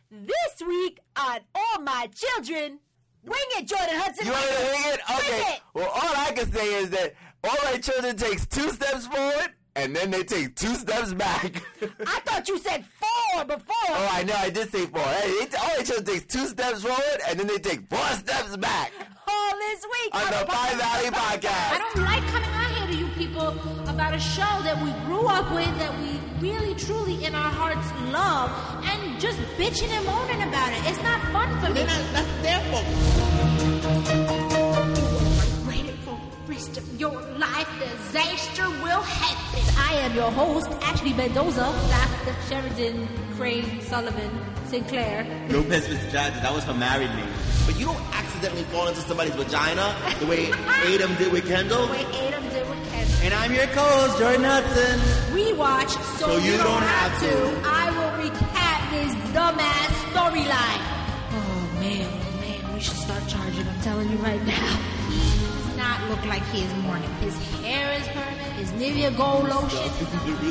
This week on All My Children, wing it, Jordan Hudson. You want me to wing it? Okay. Wing it. Well, all I can say is that All My Children takes 2 steps forward, and then they take 2 steps back. I thought you said 4 before. Oh, I know. I did say 4. Hey, All My Children takes 2 steps forward, and then they take 4 steps back. All this week on the Pine Valley Podcast. I don't like coming out here to you people about a show that we grew up with, that we really, truly, in our hearts love, and just bitching and moaning about it. It's not fun for me. That's their fault. Waiting for the rest of your life, disaster will happen. I am your host, Ashley Mendoza, Dr. Sheridan Crane Sullivan Sinclair. Lopez Vizcacha, that was her married name. But you don't accidentally fall into somebody's vagina the way Adam did with Kendall. The way Adam did with Kendall. And I'm your co-host, Jordan Hudson. We watch so you don't have to. I will recap this dumbass storyline. Oh man, we should start charging. I'm telling you right now. He does not look like he is mourning. His hair is perfect. His Nivea Gold lotion is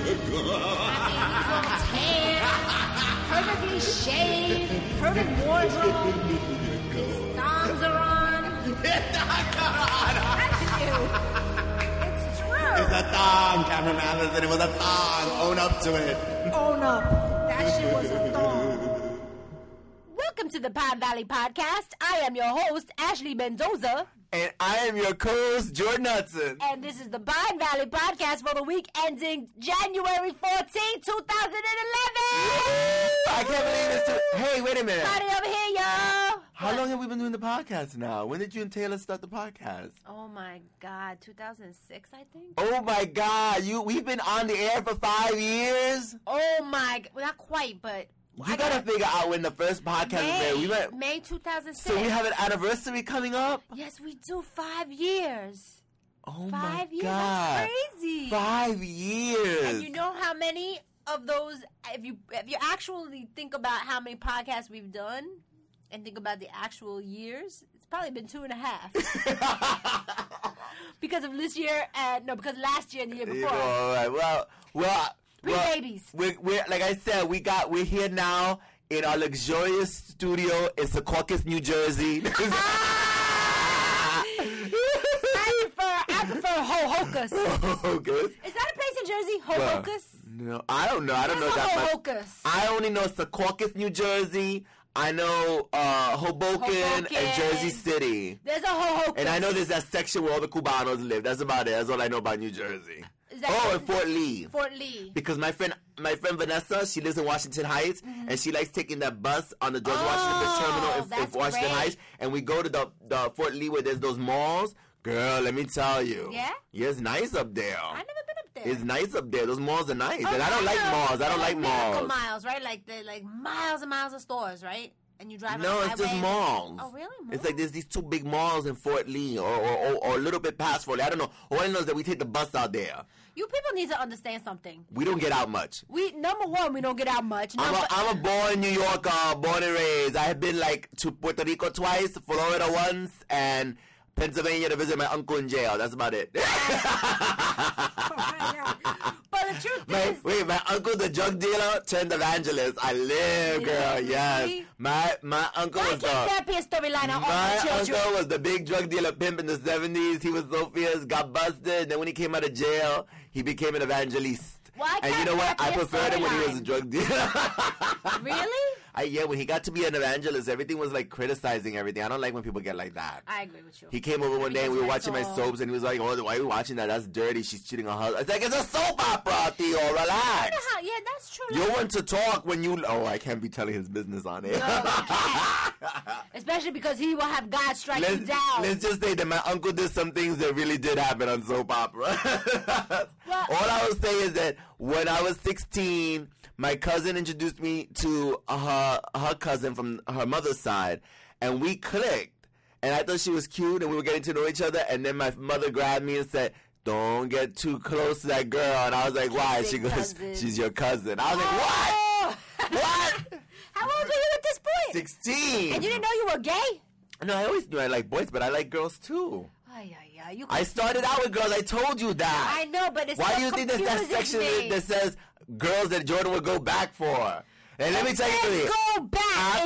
tan, perfectly shaved, perfect wardrobe. His thongs are on. It's true. It's a thong, Cameron Allison. It was a thong. Own up to it. Own up. That shit was a thong. Welcome to the Pine Valley Podcast. I am your host, Ashley Mendoza. And I am your co-host, Jordan Hudson. And this is the Pine Valley Podcast for the week ending January 14, 2011. I can't believe it's Hey, wait a minute. Party over here, y'all. How long have we been doing the podcast now? When did you and Taylor start the podcast? Oh, my God. 2006, I think? Oh, my God. We've been on the air for 5 years? Oh, my God. Well, not quite, but... You gotta figure out when the first podcast was. May 2006. So we have an anniversary coming up? Yes, we do. 5 years. Oh, 5 years. God. That's crazy. 5 years. And you know how many of those, if you actually think about how many podcasts we've done and think about the actual years, it's probably been 2.5. Because of this year, because last year and the year before. All right. Well. Pre-babies. We're like I said, we're here now in our luxurious studio in Secaucus, New Jersey. I prefer Ho-Hocus. Ho-Hocus? Is that a place in Jersey? Ho-Hocus? No, I don't know. I don't know that much. Ho-Hocus? I only know Secaucus, New Jersey. I know Hoboken and Jersey City. There's a Ho-Hocus. And I know there's that section where all the Cubanos live. That's about it. That's all I know about New Jersey. And Fort Lee. Fort Lee. Because my friend Vanessa, she lives in Washington Heights, and she likes taking that bus on the George Washington terminal in Washington Heights, and we go to the Fort Lee where there's those malls. Girl, let me tell you. Yeah? Yeah, it's nice up there. I've never been up there. It's nice up there. Those malls are nice. And I don't like malls. I don't like malls. Miles, right? Like miles and miles of stores, right? And you drive on the No, highway. it's just malls. Oh, really? Malls? It's like there's these 2 big malls in Fort Lee or a little bit past Fort Lee. I don't know. All I know is that we take the bus out there. You people need to understand something. We don't get out much. Number one, we don't get out much. I'm a born New Yorker, born and raised. I have been to Puerto Rico twice, Florida once, and Pennsylvania to visit my uncle in jail. That's about it. But the truth is... my uncle, the drug dealer, turned evangelist. I live, girl, yes. My uncle was that be a storyline on My children? uncle was the big drug dealer pimp in the 70s. He was so fierce, got busted. Then when he came out of jail, he became an evangelist. And you know what? I preferred him when he was a drug dealer. Really? Yeah, when he got to be an evangelist, everything was like criticizing everything. I don't like when people get like that. I agree with you. He came over one day and we were watching my soaps and he was like, "Oh, why are you watching that? That's dirty. She's cheating on her." It's like, it's a soap opera, Theo. Relax. Yeah, that's true. You want to talk when you... Oh, I can't be telling his business on it. No, especially because he will have God strike you down. Let's just say that my uncle did some things that really did happen on soap opera. All I will say is that when I was 16... my cousin introduced me to her cousin from her mother's side, and we clicked. And I thought she was cute, and we were getting to know each other. And then my mother grabbed me and said, "Don't get too close to that girl." And I was like, "Why?" She goes, "She's your cousin." I was like, "What? What?" How old were you at this point? 16. And you didn't know you were gay? No, I always knew I like boys, but I like girls too. You I started out with girls. I told you that. I know, but it's why so do you think there's that section that says girls that Jordan would go back for? And let me tell you something. Go back.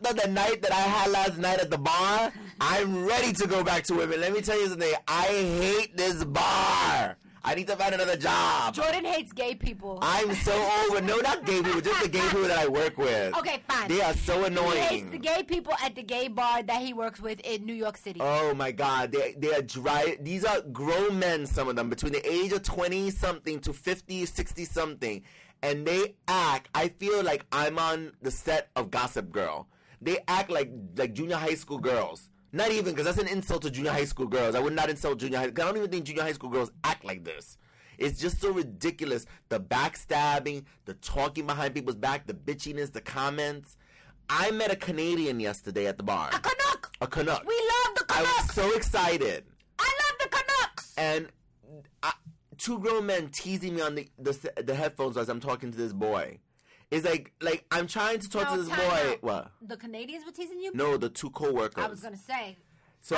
after the night that I had last night at the bar, I'm ready to go back to women. Let me tell you something. I hate this bar. I need to find another job. Jordan hates gay people. I'm so over. No, not gay people. Just the gay people that I work with. Okay, fine. They are so annoying. He hates the gay people at the gay bar that he works with in New York City. Oh, my God. They are dry. These are grown men, some of them, between the age of 20-something to 50, 60-something. And they act, I feel like I'm on the set of Gossip Girl. They act like junior high school girls. Not even, because that's an insult to junior high school girls. I would not insult junior high. I don't even think junior high school girls act like this. It's just so ridiculous. The backstabbing, the talking behind people's back, the bitchiness, the comments. I met a Canadian yesterday at the bar. A Canuck! A Canuck. We love the Canucks! I was so excited. I love the Canucks! And two grown men teasing me on the headphones as I'm talking to this boy. It's like I'm trying to talk to this boy. Out. What? The Canadians were teasing you? No, the two co-workers. I was gonna say. But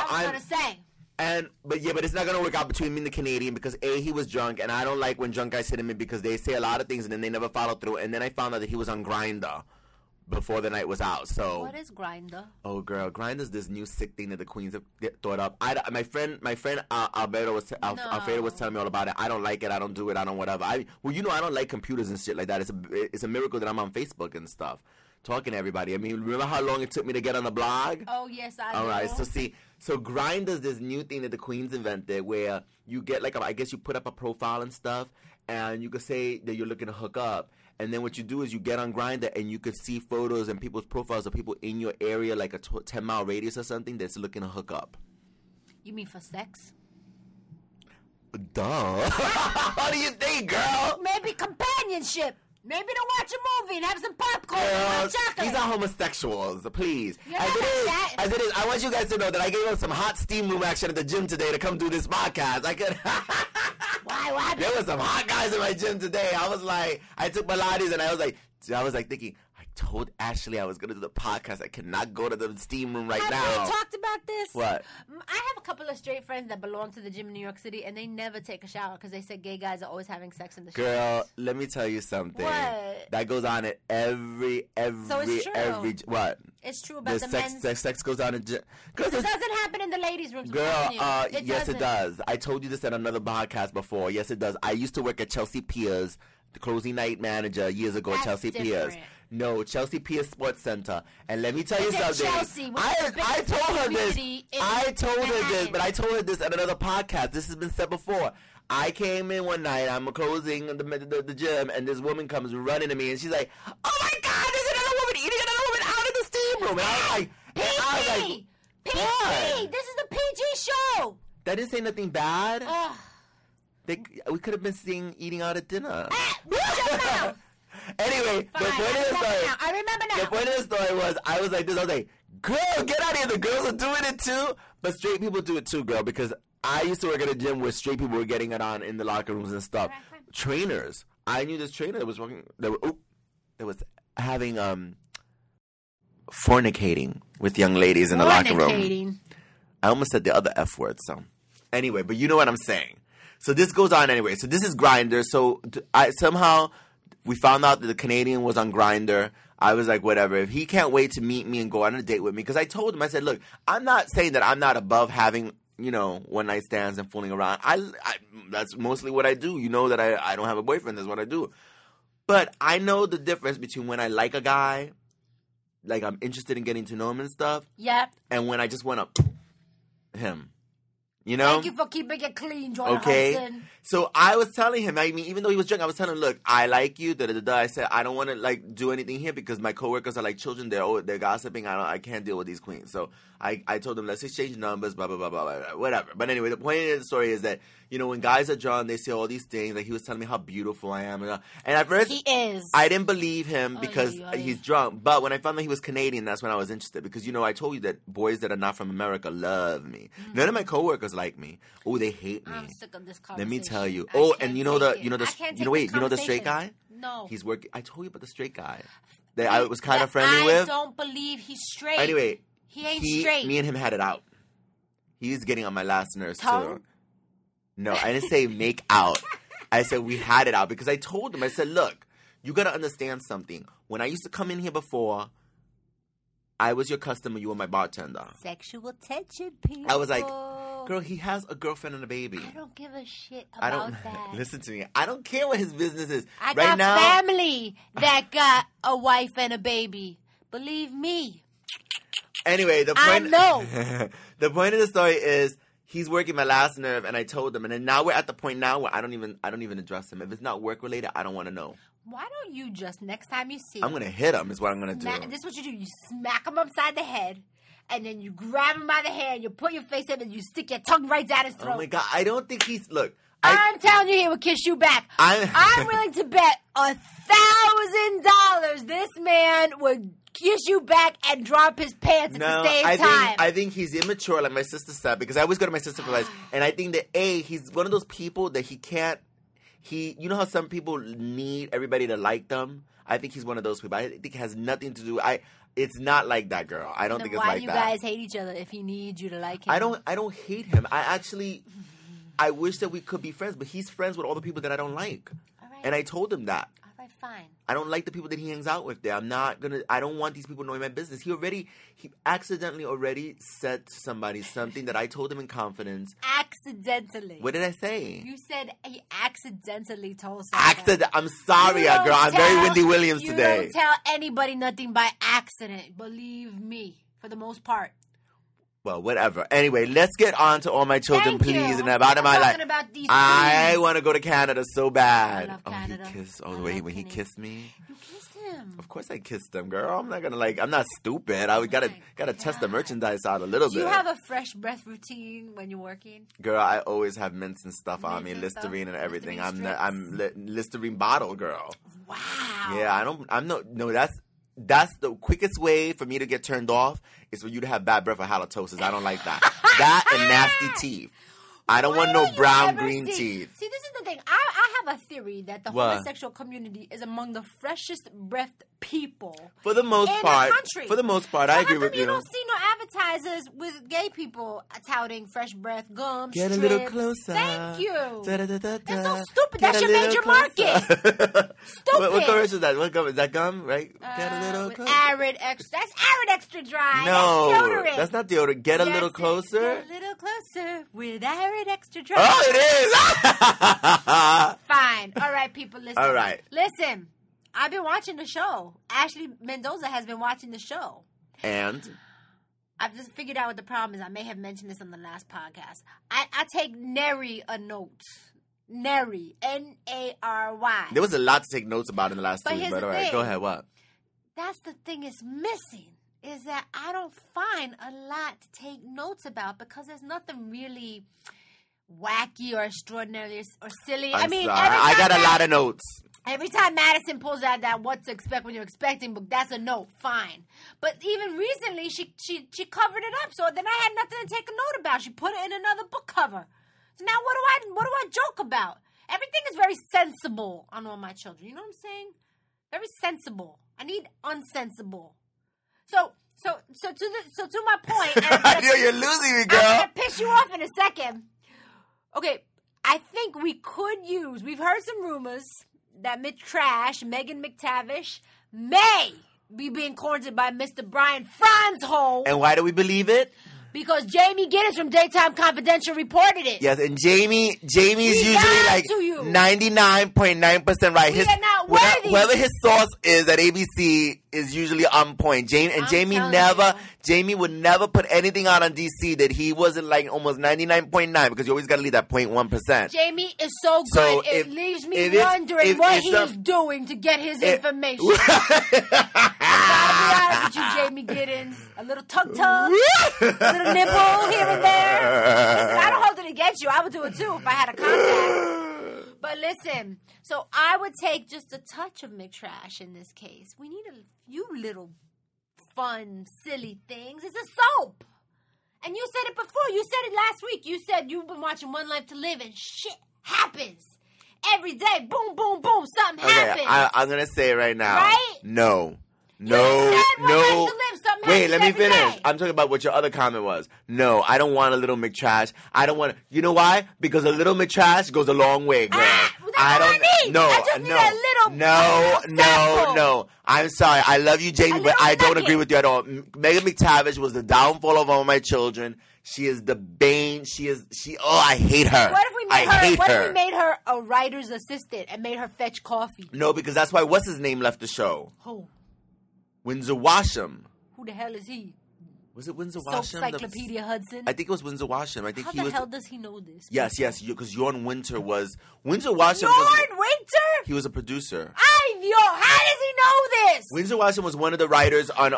it's not gonna work out between me and the Canadian because A, he was drunk, and I don't like when drunk guys sit in me because they say a lot of things and then they never follow through. And then I found out that he was on Grindr before the night was out. So what is Grindr? Oh, girl, Grindr's this new sick thing that the queens have thought up. My friend Alfredo was telling me all about it. I don't like it. I don't do it. I don't whatever. I don't like computers and shit like that. It's a miracle that I'm on Facebook and stuff, talking to everybody. I mean, remember how long it took me to get on the blog? Oh yes, I do. All right, so Grindr's this new thing that the queens invented where you get I guess you put up a profile and stuff, and you could say that you're looking to hook up. And then what you do is you get on Grindr and you could see photos and people's profiles of people in your area, like a 10-mile radius or something, that's looking to hook up. You mean for sex? Duh. What do you think, girl? Maybe companionship. Maybe to watch a movie and have some popcorn and chocolate. These are homosexuals, please. As it is, I want you guys to know that I gave up some hot steam room action at the gym today to come do this podcast. Why? There was some hot guys in my gym today. I took Pilates and I was thinking, I told Ashley I was going to do the podcast. I cannot go to the steam room now. Have we talked about this? What? I have a couple of straight friends that belong to the gym in New York City, and they never take a shower because they said gay guys are always having sex in the shower. Girl, let me tell you something. What? That goes on at every. So it's true. What? It's true about the men's. Sex goes on in gym. It doesn't happen in the ladies' rooms. Girl, yes, it does. I told you this at another podcast before. Yes, it does. I used to work at Chelsea Piers, the closing night manager years ago at Chelsea Piers. No, Chelsea Piers Sports Center. And let me tell you something. Chelsea, I told her this. But I told her this at another podcast. This has been said before. I came in one night. I'm closing the gym, and this woman comes running to me, and she's like, "Oh my God, there's another woman eating another woman out of the steam room." And I was like, PG! This is the PG show! That didn't say nothing bad. Ugh. We could have been seeing eating out at dinner. Shut your mouth! Anyway, Fine, I remember now. The point of the story was, I was like, girl, get out of here. The girls are doing it too. But straight people do it too, girl, because I used to work at a gym where straight people were getting it on in the locker rooms and stuff. Right, trainers. I knew this trainer that was working, that was having, fornicating with young ladies in the locker room. I almost said the other F word, so. Anyway, but you know what I'm saying. So this goes on anyway. So this is Grindr. So somehow we found out that the Canadian was on Grindr. I was like, whatever. If he can't wait to meet me and go on a date with me, because I told him, I said, look, I'm not saying that I'm not above having, one night stands and fooling around. That's mostly what I do. You know that I don't have a boyfriend. That's what I do. But I know the difference between when I like a guy, like I'm interested in getting to know him and stuff. Yep. And when I just want to him. Thank you for keeping it clean, Jordan Hudson. So I was telling him, I mean, even though he was drunk, I was telling him, look, I like you, I said, I don't want to, do anything here because my coworkers are like children. They're gossiping. I can't deal with these queens. So I told them, let's exchange numbers, blah, blah, blah, blah, blah, whatever. But anyway, the point of the story is that, when guys are drunk, they say all these things. Like, he was telling me how beautiful I am. And at first, he is. I didn't believe him because he's drunk. But when I found out he was Canadian, that's when I was interested. Because, I told you that boys that are not from America love me. Mm-hmm. None of my coworkers like me. Oh, they hate me. I'm sick of this conversation. Let me tell you. You know the straight guy? No. He's working. I told you about the straight guy that I was kind of friendly with. I don't believe he's straight. Anyway, he ain't straight. Me and him had it out. He's getting on my last nerves too. No, I didn't say make out. I said we had it out because I told him. I said, look, you got to understand something. When I used to come in here before, I was your customer. You were my bartender. Sexual tension, people. I was like, girl, he has a girlfriend and a baby. I don't give a shit about that. Listen to me. I don't care what his business is. I got family that got a wife and a baby. Believe me. Anyway, the point. I know. The point of the story is he's working my last nerve, and I told him, and then now we're at the point now where I don't even address him. If it's not work related, I don't want to know. Why don't you just next time you see him? I'm gonna hit him. Is what I'm gonna do. This is what you do. You smack him upside the head. And then you grab him by the hand, you put your face in, and you stick your tongue right down his throat. Oh my God, I don't think he's I'm telling you, he will kiss you back. I'm willing to bet $1,000 this man would kiss you back and drop his pants at the same time. I think he's immature, like my sister said, because I always go to my sister for advice, and I think that he's one of those people that he can't. You know how some people need everybody to like them? I think he's one of those people. I think it has nothing to do. It's not like that, girl. I don't think it's like that. Why do you guys hate each other if he needs you to like him? I don't hate him. I wish that we could be friends, but he's friends with all the people that I don't like. All right. And I told him that. All right, fine. I don't like the people that he hangs out with there. I don't want these people knowing my business. He accidentally already said to somebody something that I told him in confidence. Accidentally. What did I say? You said he accidentally told somebody. I'm sorry, girl. I'm very Wendy Williams today. You don't tell anybody nothing by accident. Believe me, for the most part. Well, whatever. Anyway, let's get on to All My Children, please. And about my life. I want want to go to Canada so bad. I love Canada. When he kissed me. You kissed him. Of course I kissed him, girl. I'm not gonna I'm not stupid. I gotta test the merchandise out a little bit. Do you have a fresh breath routine when you're working? Girl, I always have mints and stuff on me, Listerine and everything. I'm Listerine bottle, girl. Wow. Yeah, that's the quickest way for me to get turned off is for you to have bad breath or halitosis. I don't like that. That and nasty teeth. I don't want no brown, green teeth. See, this is the thing. I have a theory that the homosexual community is among the freshest breathed people for the most part. For the most part, I agree with you. You don't see no advertisers with gay people touting fresh breath, gum, Get strips. A little closer. Thank you. That's so stupid. That's your major market. Stupid. What commercial is that? What gum? Is that gum, right? Get a little closer. Arid extra. That's Arid Extra Dry. No, that's deodorant. That's not deodorant. Get a little closer. Get a little closer with Arid Extra Dry. Oh, it is. Fine. All right, people, listen. All right. Listen. I've been watching the show. Ashley Mendoza has been watching the show. And? I've just figured out what the problem is. I may have mentioned this on the last podcast. I take nary a note. Nary. N-A-R-Y. There was a lot to take notes about in the last 2 weeks, but all right, go ahead. What? That's the thing is missing, is that I don't find a lot to take notes about because there's nothing really wacky or extraordinary or silly. I got a lot of notes. Every time Madison pulls out that what to expect when you're expecting book, that's a note, fine. But even recently, she covered it up, so then I had nothing to take a note about. She put it in another book cover. So now what do I joke about? Everything is very sensible on All My Children. You know what I'm saying? Very sensible. I need unsensible. So to my point, I feel you're losing me, girl. I'm gonna piss you off in a second. Okay, I think we could use. We've heard some rumors that Megan McTavish, may be being courted by Mr. Brian Franzhole. And why do we believe it? Because Jamie Giddens from Daytime Confidential reported it. Yes, and Jamie's usually like 99.9% right. We are not worthy. Whoever his source is at ABC is usually on point. Jamie would never put anything out on DC that he wasn't like almost 99.9 because you always got to leave that 0.1%. Jamie is so good. It leaves me wondering what he's doing to get his information. I gotta be honest with you, Jamie Giddens. A little tug, a little nipple here and there. Listen, I don't hold it against you. I would do it too if I had a contact. But listen, so I would take just a touch of McTrash in this case. We need a few little fun, silly things. It's a soap. And you said it before. You said it last week. You said you've been watching One Life to Live and shit happens. Every day, boom, boom, boom, something happens. I'm going to say it right now. Right? No. Wait, let me finish. I'm talking about what your other comment was. No, I don't want a little McTrash. I don't want. You know why? Because a little McTrash goes a long way, girl. That's what I need. No, I just need a little No. I'm sorry. I love you, Jamie, but I don't agree with you at all. Megan McTavish was the downfall of all my children. She is the bane. I hate her. What if we made her a writer's assistant and made her fetch coffee? No, because that's why what's his name left the show. Who? Windsor Washam. Who the hell is he? Was it Windsor Soap Washam? Cyclopedia Hudson? I think it was Windsor Washam. I think How the hell does he know this? Yes, because Jorn Winter was... Windsor Washam Jorn Winter? He was a producer. How does he know this? Windsor Washam was one of the writers on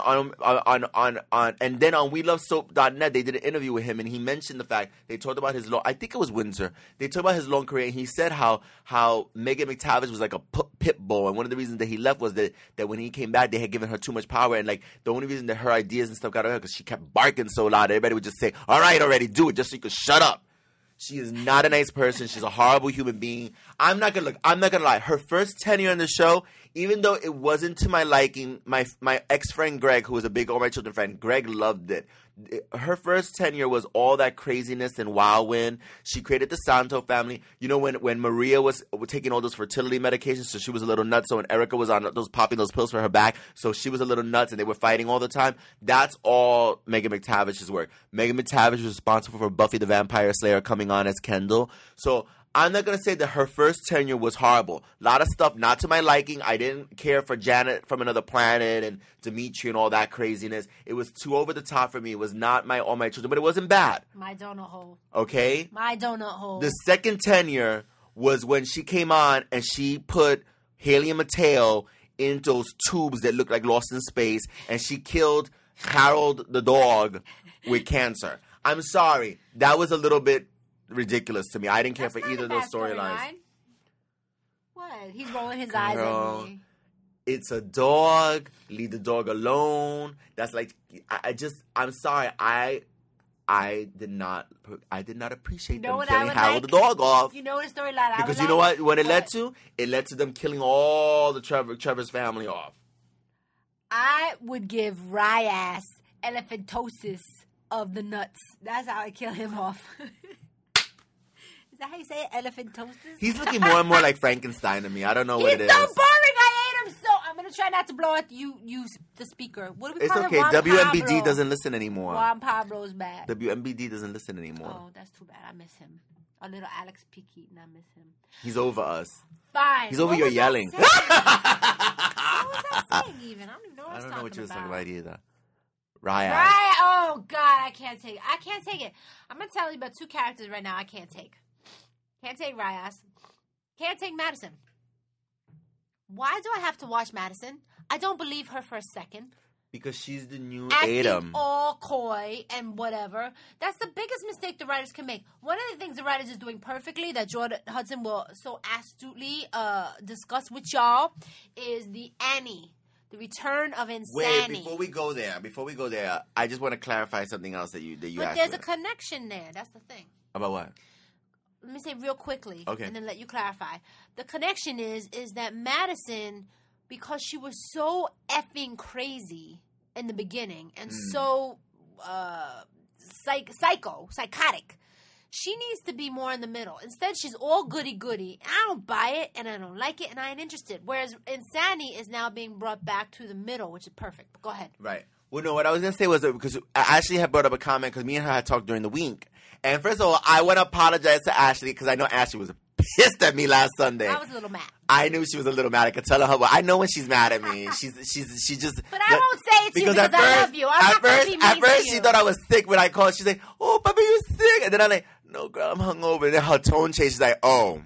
and then on WeLoveSoap.net, they did an interview with him, and he mentioned the fact, they talked about his long... I think it was Windsor. They talked about his long career, and he said how Megan McTavish was like a pit bull, and one of the reasons that he left was that when he came back, they had given her too much power, and like the only reason that her ideas and stuff got out of her because she kept barking so loud, everybody would just say, all right, already, do it, just so you could shut up. She is not a nice person. She's a horrible human being. I'm not gonna lie. Her first tenure on the show, even though it wasn't to my liking, my ex-friend Greg, who was a big All My Children fan, Greg loved it. Her first tenure was all that craziness and wild win. She created the Santo family. You know, when Maria was taking all those fertility medications, so she was a little nuts. So when Erica was on popping those pills for her back, so she was a little nuts, and they were fighting all the time. That's all Megan McTavish's work. Megan McTavish was responsible for Buffy the Vampire Slayer coming on as Kendall. So I'm not going to say that her first tenure was horrible. A lot of stuff not to my liking. I didn't care for Janet from Another Planet and Dimitri and all that craziness. It was too over the top for me. It was not All My Children, but it wasn't bad. My donut hole. Okay? My donut hole. The second tenure was when she came on and she put Haley and Mateo in those tubes that looked like Lost in Space, and she killed Harold the dog with cancer. I'm sorry. That was a little bit ridiculous to me. I didn't care for either of those storylines. What? He's rolling his eyes at me. It's a dog. Leave the dog alone. That's like, I'm sorry. I did not appreciate them killing Harold the dog off. You know what the storyline? Because you know what it led to? It led to them killing all the Trevor's family off. I would give Ryas elephantosis of the nuts. That's how I kill him off. Is that how you say it? Elephantosis? He's looking more and more like Frankenstein to me. I don't know what it is. He's so boring. I hate him so. I'm going to try not to blow out you the speaker. What do we call it? It's okay. WMBD doesn't listen anymore. Juan Pablo's bad. WMBD doesn't listen anymore. Oh, that's too bad. I miss him. A little Alex Piquet, and I miss him. He's over us. Fine. He's over your yelling. What was I saying even? I don't even know what I was talking about. I don't know what you was talking about either. Raya. Oh, God. I can't take it. I'm going to tell you about two characters right now I can't take. Can't take Ryas. Can't take Madison. Why do I have to watch Madison? I don't believe her for a second. Because she's the new Acting Adam. all coy and whatever. That's the biggest mistake the writers can make. One of the things the writers is doing perfectly that Jordan Hudson will so astutely discuss with y'all is the Annie. The return of insanity. Wait, before we go there, I just want to clarify something else that you asked. But there's a connection there. That's the thing. About what? Let me say real quickly, okay, and then let you clarify. The connection is that Madison, because she was so effing crazy in the beginning and so psychotic, she needs to be more in the middle. Instead, she's all goody-goody. I don't buy it, and I don't like it, and I ain't interested. Whereas Insanity is now being brought back to the middle, which is perfect. But go ahead. Right. Well, no, what I was going to say was that because Ashley had brought up a comment because me and her had talked during the week. And first of all, I want to apologize to Ashley because I know Ashley was pissed at me last Sunday. I was a little mad. I knew she was a little mad. I could tell her. I know when she's mad at me. She just. But I won't say it to you because I love you. At first, she thought I was sick when I called. She's like, "Oh, Papa, you're sick," and then I'm like, "No, girl, I'm hungover." And then her tone changed. She's like, "Oh,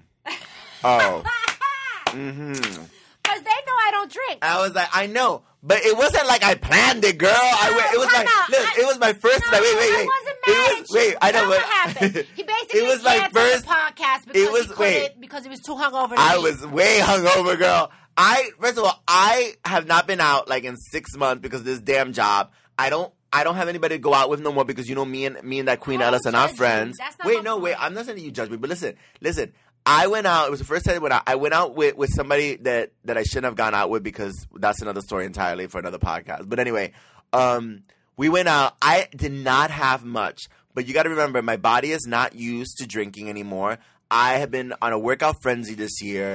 mm-hmm." Because they know I don't drink. I was like, I know. But it wasn't like I planned it, girl. It was my first time. Wait. I wasn't mad. I know what happened. He basically it was my first the podcast because he was too hungover. I was way hungover, girl. First of all, I have not been out like in 6 months because of this damn job. I don't have anybody to go out with no more because you know me and that Queen Ellis are not friends. Wait. I'm not saying that you judge me, but listen. I went out. It was the first time I went out with somebody that I shouldn't have gone out with because that's another story entirely for another podcast. But anyway, we went out. I did not have much, but you got to remember, my body is not used to drinking anymore. I have been on a workout frenzy this year.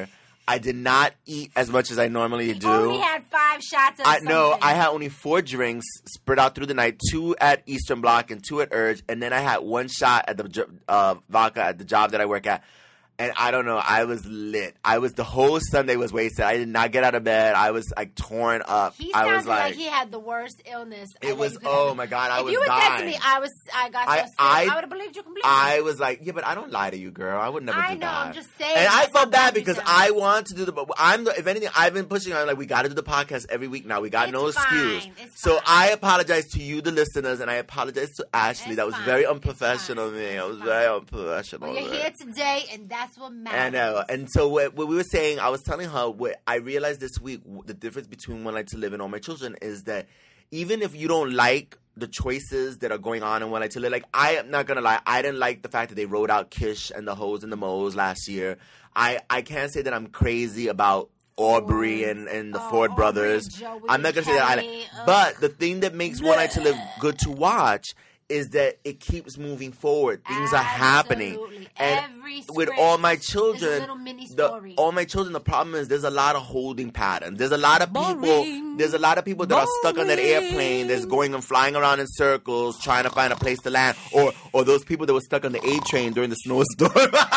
I did not eat as much as I normally do. Only had 5 shots of something. No, I had only 4 drinks spread out through the night, 2 at Eastern Bloc and 2 at Urge, and then I had 1 shot at the vodka at the job that I work at. And I don't know, I was lit. The whole Sunday was wasted. I did not get out of bed. I was like torn up. He I was sounded like he had the worst illness. It was, oh my God, I was dying. If you had said to me, I got so sick, I would have believed you completely. I was like, yeah, but I don't lie to you, girl. I would never do that. I know, I'm just saying. And I felt bad because I want to do if anything, I've been pushing on, like, we got to do the podcast every week now. We got no excuse. So I apologize to you, the listeners, and I apologize to Ashley. That was very unprofessional of me. I was very unprofessional. Well, you're here today, and that's what matters. I know. And so what we were saying, I was telling her what I realized this week, the difference between One Life to Live and All My Children is that even if you don't like the choices that are going on in One Life to Live, like, I am not going to lie, I didn't like the fact that they wrote out Kish and the Hoes and the Moes last year. I can't say that I'm crazy about Aubrey and the Ford brothers. I'm not going to say that. But the thing that makes One Life to Live good to watch is that it keeps moving forward. Things are happening. And with All My Children, All My Children, the problem is there's a lot of holding patterns. There's a lot of people that are stuck on that airplane that's going and flying around in circles trying to find a place to land. Or those people that were stuck on the A train during the snowstorm.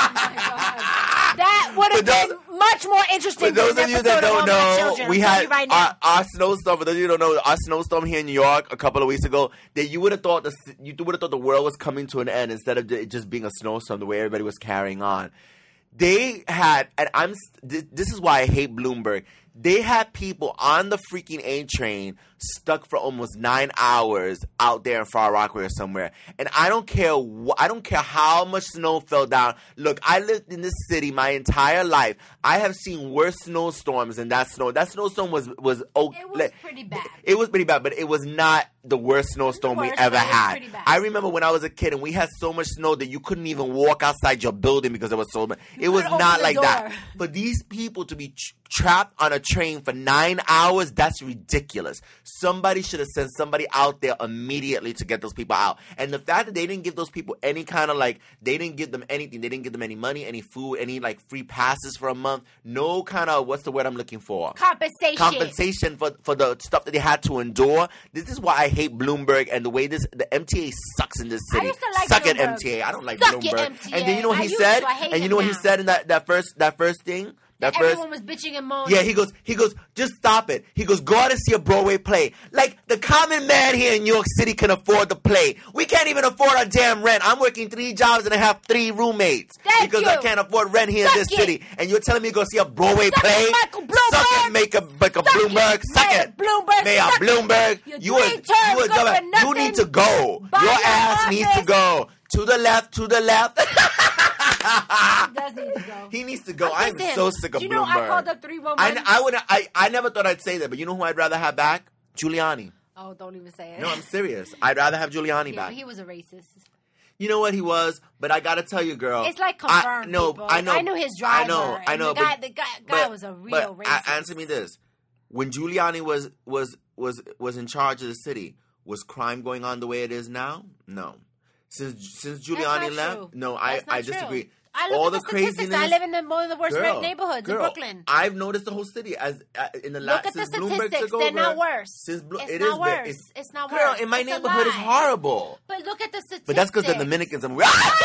That would have been much more interesting. For those of you that don't know, we had our snowstorm. For those of you who don't know, our snowstorm here in New York a couple of weeks ago. That you would have thought the world was coming to an end instead of it just being a snowstorm. The way everybody was carrying on, they had, and this is why I hate Bloomberg. They had people on the freaking A train stuck for almost 9 hours out there in Far Rockaway or somewhere. And I don't care how much snow fell down. Look, I lived in this city my entire life. I have seen worse snowstorms than that snow. That snowstorm was it was pretty bad. It was pretty bad, but it was not the worst snowstorm we ever had. I remember when I was a kid and we had so much snow that you couldn't even walk outside your building because there was so much. It was not like that. For these people to be trapped on a train for 9 hours, that's ridiculous. Somebody should have sent somebody out there immediately to get those people out. And the fact that they didn't give those people any kind of, like, they didn't give them anything. They didn't give them any money, any food, any, like, free passes for a month. No kind of, what's the word I'm looking for? Compensation for the stuff that they had to endure. This is why I hate Bloomberg and the way the MTA sucks in this city. I used to like Suck Bloomberg. at MTA. I don't like Suck Bloomberg. at MTA. And then you know what he said? And you know what he said in that first thing? Everyone was bitching and moaning. Yeah, he goes, just stop it. He goes, go out and see a Broadway play. Like, the common man here in New York City can afford the play. We can't even afford our damn rent. I'm working 3 jobs and I have 3 roommates. Because I can't afford rent here in this city. And you're telling me to go see a Broadway play? Michael Bloomberg. Suck it, make a Bloomberg. Suck it. Bloomberg. Mayor Bloomberg. You need to go. Your ass needs to go. To the left, to the left. He does need to go. He needs to go. I'm so sick of Bloomberg. You know, I called up 311. I never thought I'd say that, but you know who I'd rather have back? Giuliani. Oh, don't even say it. No, I'm serious. I'd rather have Giuliani back. He was a racist. You know what he was, but I gotta tell you, girl. It's like confirmed. I know. I knew his driver. I know. The guy was a real racist. Answer me this: when Giuliani was in charge of the city, was crime going on the way it is now? No. Since Giuliani left, no, I disagree. I look at the statistics. I live in one of the worst neighborhoods in Brooklyn. I've noticed the whole city in the last. Look at the statistics. They're not worse. It's not worse. Girl, in my neighborhood, it's horrible. But look at the statistics. But that's because the Dominicans are moving.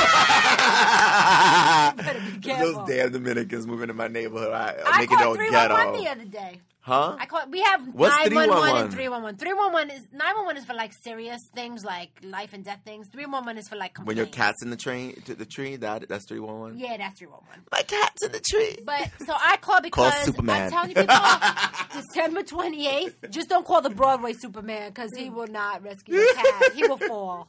Those damn Dominicans moving in my neighborhood. I called 311 the other day. Huh? We have 911 and 311. 911 is for like serious things, like life and death things. 311 is for like complaints. When your cat's in the tree, that's 311. Yeah, that's 311. My cat's in the tree. But so I call because I'm telling you people, December 28th. Just don't call the Broadway Superman because he will not rescue your cat. He will fall.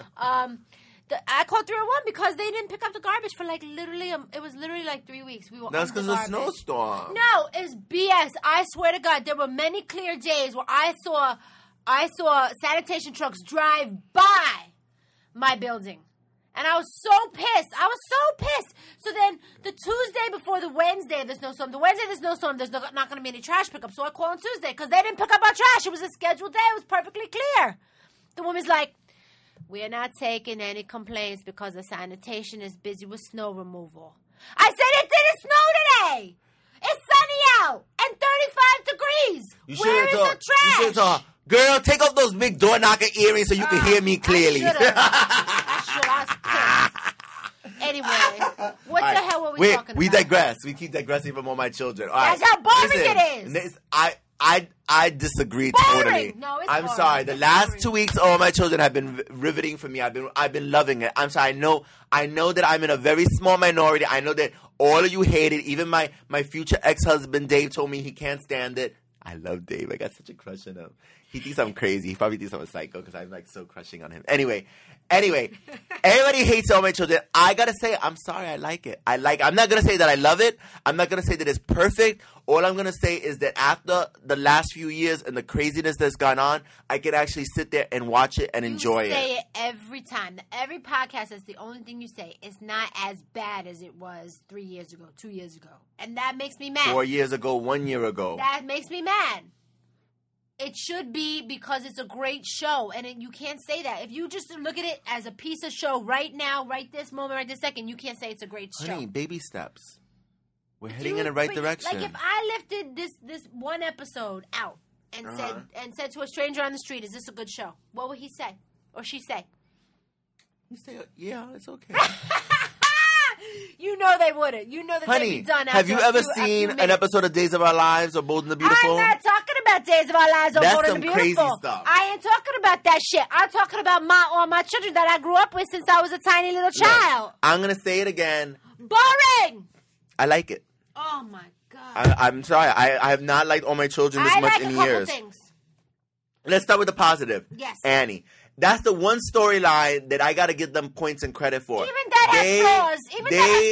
I called 311 because they didn't pick up the garbage for like it was literally like 3 weeks. That's because of the snowstorm. No, it's BS. I swear to God, there were many clear days where I saw sanitation trucks drive by my building. And I was so pissed. So then the Tuesday before the Wednesday, there's no snowstorm. The Wednesday, there's no storm. There's not going to be any trash pickup. So I call on Tuesday because they didn't pick up our trash. It was a scheduled day. It was perfectly clear. The woman's like, we're not taking any complaints because the sanitation is busy with snow removal. I said it didn't snow today. It's sunny out and 35 degrees. Where is the trash? You should have told her, girl, take off those big door knocker earrings so you can hear me clearly. I was pissed. Anyway, what the hell were we talking about? We digress. We keep digressing from All My Children. All That's right. how boring it is. I disagree boring. totally. No, it's I'm boring. sorry. The last 2 weeks, All My Children have been riveting for me. I've been loving it. I'm sorry. I know that I'm in a very small minority. I know that all of you hate it. Even my future ex-husband Dave told me he can't stand it. I love Dave. I got such a crush on him. He thinks I'm crazy. He probably thinks I'm a psycho because I'm like so crushing on him. Anyway, everybody hates All My Children. I gotta say, I'm sorry. I like it. I'm not gonna say that I love it. I'm not gonna say that it's perfect. All I'm gonna say is that after the last few years and the craziness that's gone on, I can actually sit there and watch it and enjoy it. You say it every time. Every podcast, that's the only thing you say. It's not as bad as it was 3 years ago, 2 years ago. And that makes me mad. 4 years ago, 1 year ago. That makes me mad. It should be because it's a great show, and you can't say that. If you just look at it as a piece of show right now, right this moment, right this second, you can't say it's a great show. Honey, baby steps. We're heading in the right direction. Like if I lifted this one episode out and said to a stranger on the street, "Is this a good show?" What would he say or she say? You say, "Yeah, it's okay." You know they wouldn't. You know that they'd be done after have you ever seen an episode of Days of Our Lives or Bold and the Beautiful? I'm not talking about Days of Our Lives or Bold and the Beautiful. That's some crazy stuff. I ain't talking about that shit. I'm talking about All My Children that I grew up with since I was a tiny little child. Look, I'm going to say it again. Boring! I like it. Oh, my God. I'm sorry. I have not liked All My Children this much in years. I like a couple things. Let's start with the positive. Yes. Annie. That's the one storyline that I got to give them points and credit for. Even that has flaws.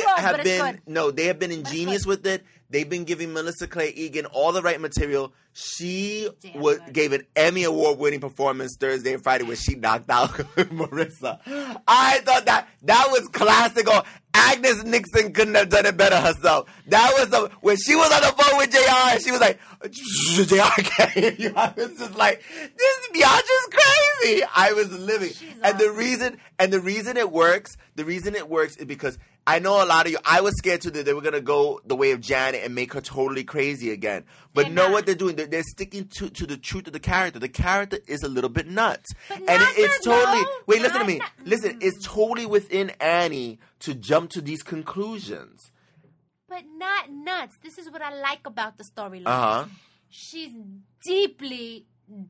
They have been ingenious with it. They've been giving Melissa Clay Egan all the right material. She gave an Emmy Award-winning performance Thursday and Friday where she knocked out Marissa. I thought that was classical. Agnes Nixon couldn't have done it better herself. That was when she was on the phone with JR, she was like, JR can't hear you. I was just like, this Beyonce's crazy. I was living. And the reason it works is because I know a lot of you, I was scared too that they were going to go the way of Janet and make her totally crazy again. But what they're doing, they're sticking to the truth of the character. The character is a little bit nuts. But and it's totally, listen to me. Not, Listen, it's totally within Annie to jump to these conclusions. But not nuts. This is what I like about the storyline. Uh-huh. She's deeply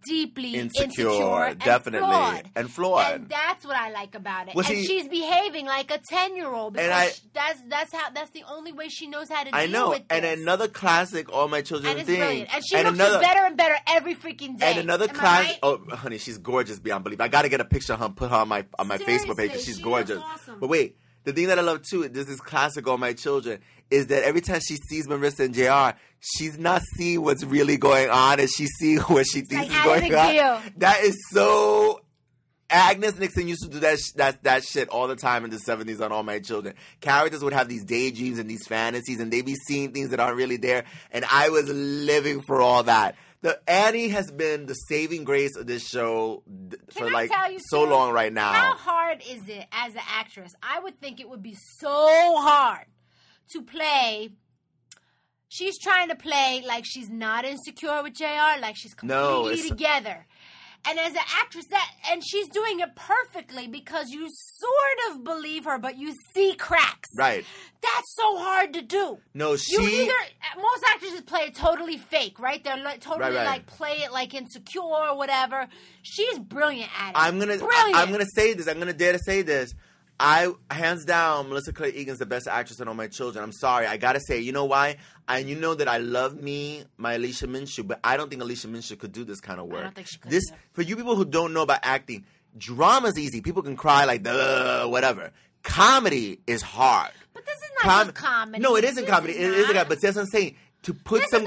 insecure, definitely, and flawed. And that's what I like about it. Well, and she's behaving like a 10-year-old because that's the only way she knows how to deal with this. And another classic All My Children and thing. Brilliant. And she looks better and better every freaking day. And another classic. Right? Oh, honey, she's gorgeous beyond belief. I got to get a picture of her and put her on my Facebook page because she's gorgeous. Awesome. But wait. The thing that I love too, this is classic All My Children, is that every time she sees Marissa and JR, she's not seeing what's really going on, and she's seeing what she thinks is going on. That is so. Agnes Nixon used to do that shit all the time in the 70s on All My Children. Characters would have these daydreams and these fantasies, and they'd be seeing things that aren't really there, and I was living for all that. Annie has been the saving grace of this show for so long right now. How hard is it as an actress? I would think it would be so hard to play. She's trying to play like she's not insecure with JR, like she's completely together. And as an actress, and she's doing it perfectly because you sort of believe her, but you see cracks. Right. That's so hard to do. No, most actresses play it totally fake, right? They're like play it like insecure or whatever. She's brilliant at it. I'm gonna say this. I'm gonna dare to say this. Hands down, Melissa Clay Egan's the best actress in All My Children. I'm sorry. I gotta say, you know why? And you know that I love my Alicia Minshew, but I don't think Alicia Minshew could do this kind of work. I don't think she could either. For you people who don't know about acting, drama's easy. People can cry like, whatever. Comedy is hard. But this is not just comedy. No, it isn't comedy. It isn't comedy. But that's what I'm saying. To put some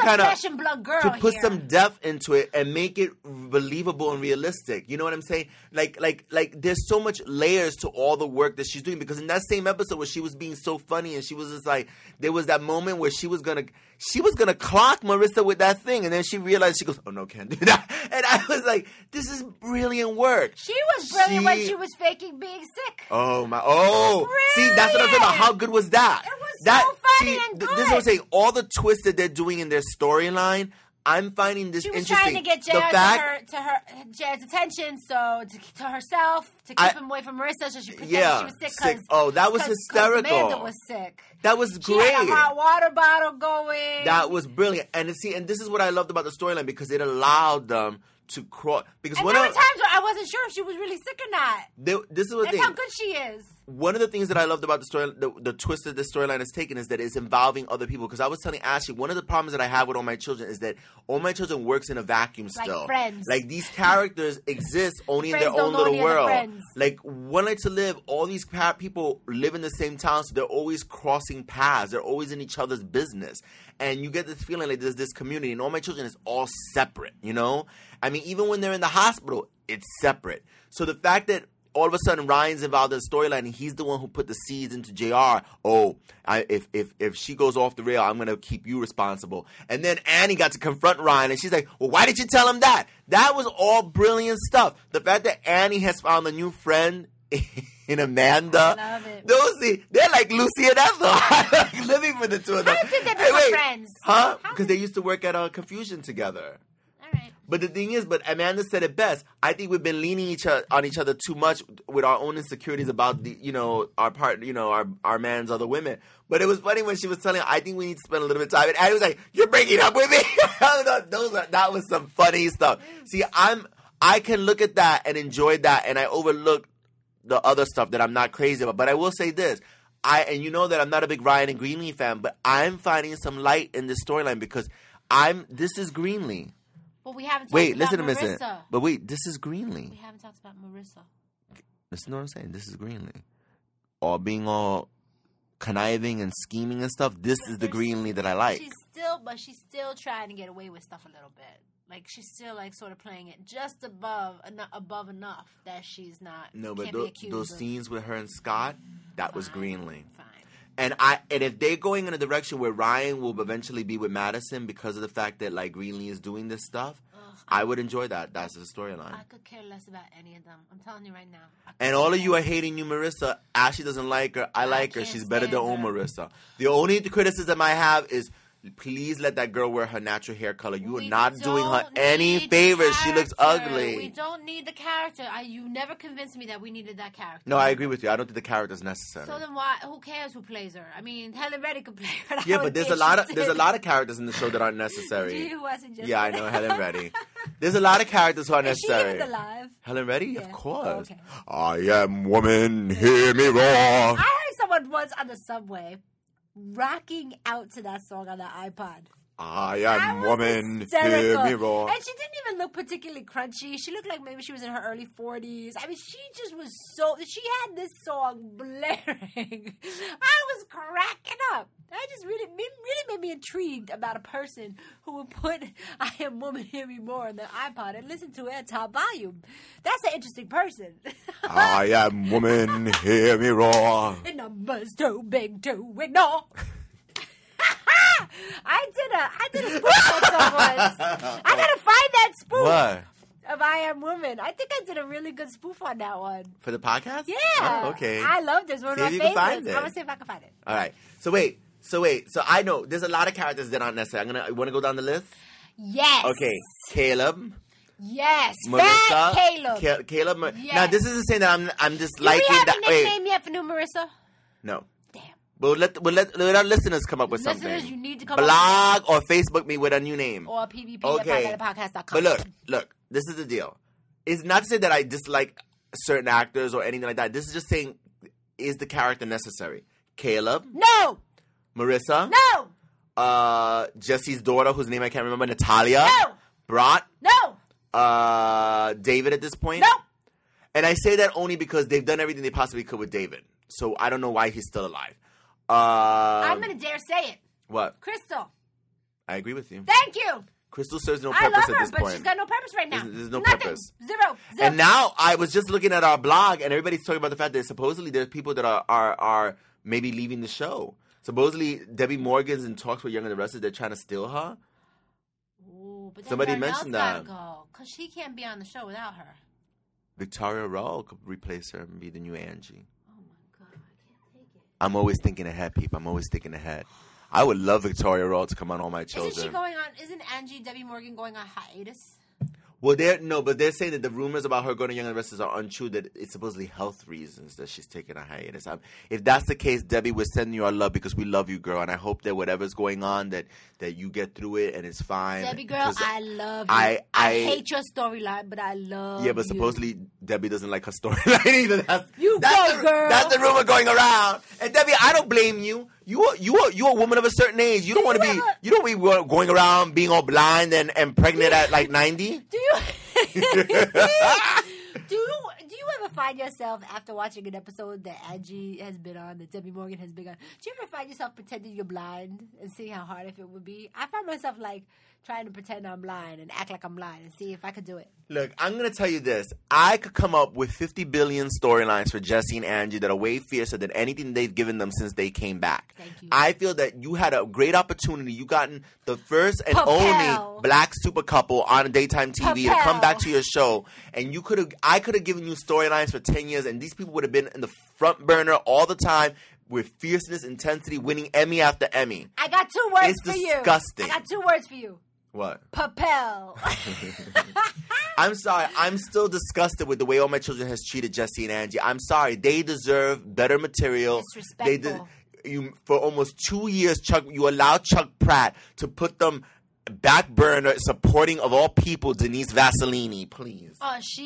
depth into it and make it believable and realistic. You know what I'm saying? Like there's so much layers to all the work that she's doing, because in that same episode where she was being so funny and she was just like, there was that moment where she was gonna clock Marissa with that thing, and then she realized, she goes, oh no, can't do that. And I was like, this is brilliant work. She was brilliant when she was faking being sick. Oh my! Oh, see, that's what I'm saying about. How good was that? It was so funny and good. This is what I'm saying. All the twists that they're doing in their storyline, I'm finding this She was interesting. trying to get JR's attention, so to herself, to keep him away from Marissa, so she pretended she was sick. Oh, that was hysterical. Amanda was sick. That was She great. had a hot water bottle going. That was brilliant. And this is what I loved about the storyline, because it allowed them to cross. Because and there were times where I wasn't sure if she was really sick or not. This is what That's how good she is. One of the things that I loved about the story, the twist that the storyline has taken, is that it's involving other people. Because I was telling Ashley, one of the problems that I have with All My Children is that All My Children works in a vacuum still. Like Friends. Like, these characters exist only in their Friends own don't know little any other world. friends. Like, One Night to Live, all these people live in the same town, so they're always crossing paths. They're always in each other's business. And you get this feeling like there's this community, and All My Children is all separate, you know? I mean, even when they're in the hospital, it's separate. So the fact that all of a sudden Ryan's involved in the storyline and he's the one who put the seeds into JR. Oh, if she goes off the rail, I'm going to keep you responsible. And then Annie got to confront Ryan and she's like, well, why did you tell him that? That was all brilliant stuff. The fact that Annie has found a new friend in Amanda. I love it. They're like Lucy and Ethel. Living with the two of them. How did they become friends? Huh? Because they used to work at Confusion together. All right. But the thing is, Amanda said it best. I think we've been leaning on each other too much with our own insecurities about our part, our man's other women. But it was funny when she was telling, I think we need to spend a little bit of time. And Annie was like, "You're breaking up with me." That was some funny stuff. See, I can look at that and enjoy that, and I overlook the other stuff that I'm not crazy about. But I will say this. And you know that I'm not a big Ryan and Greenlee fan, but I'm finding some light in this storyline because this is Greenlee. But we haven't talked Wait, about listen to Marissa. me. But wait, this is Greenlee. We haven't talked about Marissa. Listen to what I'm saying. This is Greenlee. Being all conniving and scheming and stuff. This is the Greenlee that I like. She's still trying to get away with stuff a little bit. Like, she's still, like, sort of playing it just above enough that she's not. No, but can't be accused those of. scenes with her and Scott, that was Greenlee. Fine. And if they're going in a direction where Ryan will eventually be with Madison because of the fact that, like, Greenlee is doing this stuff, I would enjoy that. That's the storyline. I could care less about any of them. I'm telling you right now. And all of you are hating you, Marissa. Ashley doesn't like her. I like her. can't She's better than stand old her. Marissa. The only criticism I have is, please let that girl wear her natural hair color. You are not doing her any favors. She looks ugly. We don't need the character. You never convinced me that we needed that character. No, I agree with you. I don't think the character is necessary. So then why? Who cares who plays her? I mean, Helen Reddy could play her. Yeah, but there's a lot of characters in the show that aren't necessary. Who wasn't just Yeah, I know Helen Reddy. There's a lot of characters who aren't Is she necessary. even alive? Helen Reddy, Yeah. of course. Oh, okay. I am woman, hear me roar. I heard someone once on the subway rocking out to that song on the iPod. I That am was woman, hysterical. hear me roar. And she didn't even look particularly crunchy. She looked like maybe she was in her early 40s. I mean, she just was she had this song blaring. I was cracking up. That just really made me intrigued about a person who would put I Am Woman, Hear Me More on their iPod and listen to it at top volume. That's an interesting person. I am woman, hear me roar. The number's too big to ignore. I did a spoof on someone. I gotta find that spoof What? of I Am Woman. I think I did a really good spoof on that one. For the podcast? Yeah. Oh, okay. I love this. One of See my if you can find favorites. it. I'm gonna see if I can find it. All right. So wait. So I know there's a lot of characters that aren't necessary. You want to go down the list? Yes. Okay. Caleb. Yes. Marissa. Fat Caleb. Caleb. Yes. Now this isn't saying that I'm just Do liking we have that. a nickname yet for new Marissa? No. Damn. But let our listeners come up with Listeners, something. you need to come Blog or Facebook me with a new name. Or PvP Okay. at podcast.com. But look, this is the deal. It's not to say that I dislike certain actors or anything like that. This is just saying, is the character necessary? Caleb, No. Marissa, No. Jesse's daughter, whose name I can't remember, Natalia, No. Brat, No. David at this point. No. And I say that only because they've done everything they possibly could with David. So I don't know why he's still alive. I'm gonna dare say it. What? Crystal. I agree with you. Thank you. Crystal serves no I purpose love at her, this but point. she's got no purpose right now. There's no Nothing. purpose. Zero. And now I was just looking at our blog, and everybody's talking about the fact that supposedly there's people that are maybe leaving the show. Supposedly Debbie Morgan's in talks with Young and the Restless. They're trying to steal her. Ooh, but then Somebody Darnell's mentioned gotta that. go, because she can't be on the show without her. Victoria Rowell could replace her and be the new Angie. Oh my god, I can't take it. I'm always thinking ahead, people. I'm always thinking ahead. I would love Victoria Roll to come on All My Children. Isn't Debbie Morgan going on hiatus? Well, they're saying that the rumors about her going to Young and the Restless are untrue, that it's supposedly health reasons that she's taking a hiatus. If that's the case, Debbie, we're sending you our love because we love you, girl, and I hope that whatever's going on, that you get through it and it's fine. Debbie, girl, I love you. I hate your storyline, but I love you. Yeah, but supposedly Debbie doesn't like her storyline either. Girl. That's the rumor going around. And Debbie, I don't blame you. You're a woman of a certain age. You don't want to be. You don't be going around being all blind and pregnant at like 90. Do you ever find yourself after watching an episode that Angie has been on, that Debbie Morgan has been on? Do you ever find yourself pretending you're blind and see how hard it would be? I find myself like trying to pretend I'm blind and act like I'm blind and see if I could do it. Look, I'm going to tell you this. I could come up with 50 billion storylines for Jesse and Angie that are way fiercer than anything they've given them since they came back. Thank you. I feel that you had a great opportunity. You gotten the first and only black super couple on daytime TV to come back to your show. And I could have given you storylines for 10 years, and these people would have been in the front burner all the time with fierceness, intensity, winning Emmy after Emmy. I got 2 words for you. It's disgusting. I got 2 words for you. What? Papel. I'm sorry. I'm still disgusted with the way All My Children has treated Jesse and Angie. I'm sorry. They deserve better material. Disrespectful. For almost 2 years, you allowed Chuck Pratt to put them back burner, supporting of all people Denise Vassalini. Please.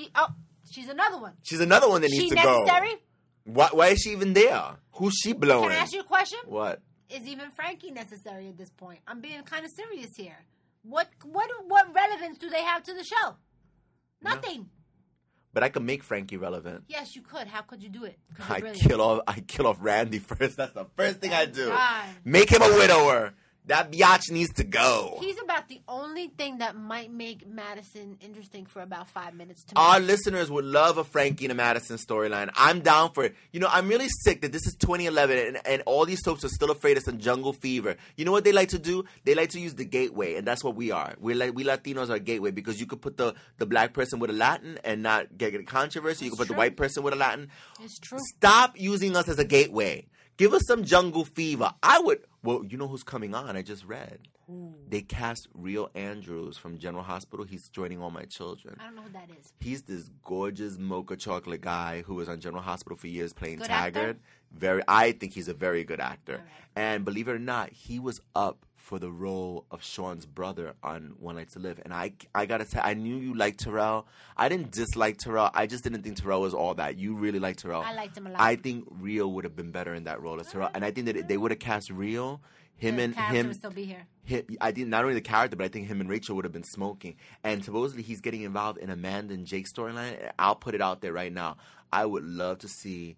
She's another one. She's another one that needs to go. Necessary? Why is she even there? Who's she blowing? Can I ask you a question? What? Is even Frankie necessary at this point? I'm being kind of serious here. What relevance do they have to the show? Nothing. No. But I could make Frankie relevant. Yes, you could. How could you do it? I kill off Randy first. That's the first thing I do. God. Make him a widower. That biatch needs to go. He's about the only thing that might make Madison interesting for about 5 minutes to me. Our listeners would love a Frankie and a Madison storyline. I'm down for it. You know, I'm really sick that this is 2011 and all these soaps are still afraid of some jungle fever. You know what they like to do? They like to use the gateway, and that's what we are. We Latinos are a gateway because you could put the black person with a Latin and not get a controversy. You could put the white person with a Latin. It's true. Stop using us as a gateway. Give us some jungle fever. Well, you know who's coming on? I just read. Ooh. They cast Real Andrews from General Hospital. He's joining All My Children. I don't know who that is. He's this gorgeous mocha chocolate guy who was on General Hospital for years playing Good Taggart. actor? I think he's a very good actor. Right. And believe it or not, he was up for the role of Sean's brother on One Night to Live. And I gotta say, I knew you liked Terrell. I didn't dislike Terrell. I just didn't think Terrell was all that. You really liked Terrell. I liked him a lot. I think Real would have been better in that role as Terrell. And I think that if they would have cast Real, him would still be here. I think not only the character, but I think him and Rachel would have been smoking. And supposedly he's getting involved in Amanda and Jake's storyline. I'll put it out there right now. I would love to see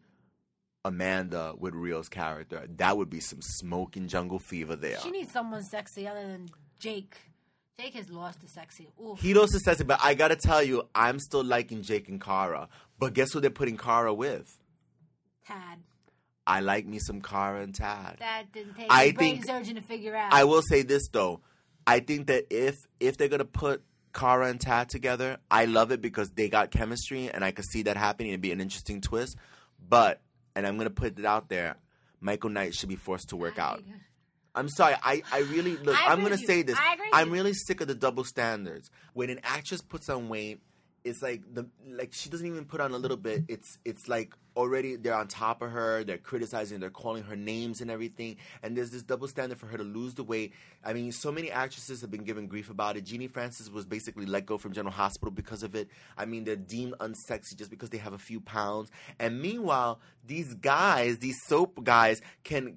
Amanda with Real's character. That would be some smoking jungle fever there. She needs someone sexy other than Jake. Jake has lost the sexy. Ooh. He lost the sexy, but I gotta tell you, I'm still liking Jake and Cara. But guess who they're putting Cara with? Tad. I like me some Cara and Tad. That didn't take a brain surgeon to figure out. I will say this though. I think that if they're gonna put Cara and Tad together, I love it because they got chemistry and I could see that happening. It'd be an interesting twist. But, and I'm gonna put it out there, Michael Knight should be forced to work out. I'm sorry. I really look. I'm gonna say this. I'm really sick of the double standards. When an actress puts on weight, it's like she doesn't even put on a little bit. It's like already they're on top of her. They're criticizing. They're calling her names and everything. And there's this double standard for her to lose the weight. I mean, so many actresses have been given grief about it. Jeannie Francis was basically let go from General Hospital because of it. I mean, they're deemed unsexy just because they have a few pounds. And meanwhile, these guys, these soap guys, can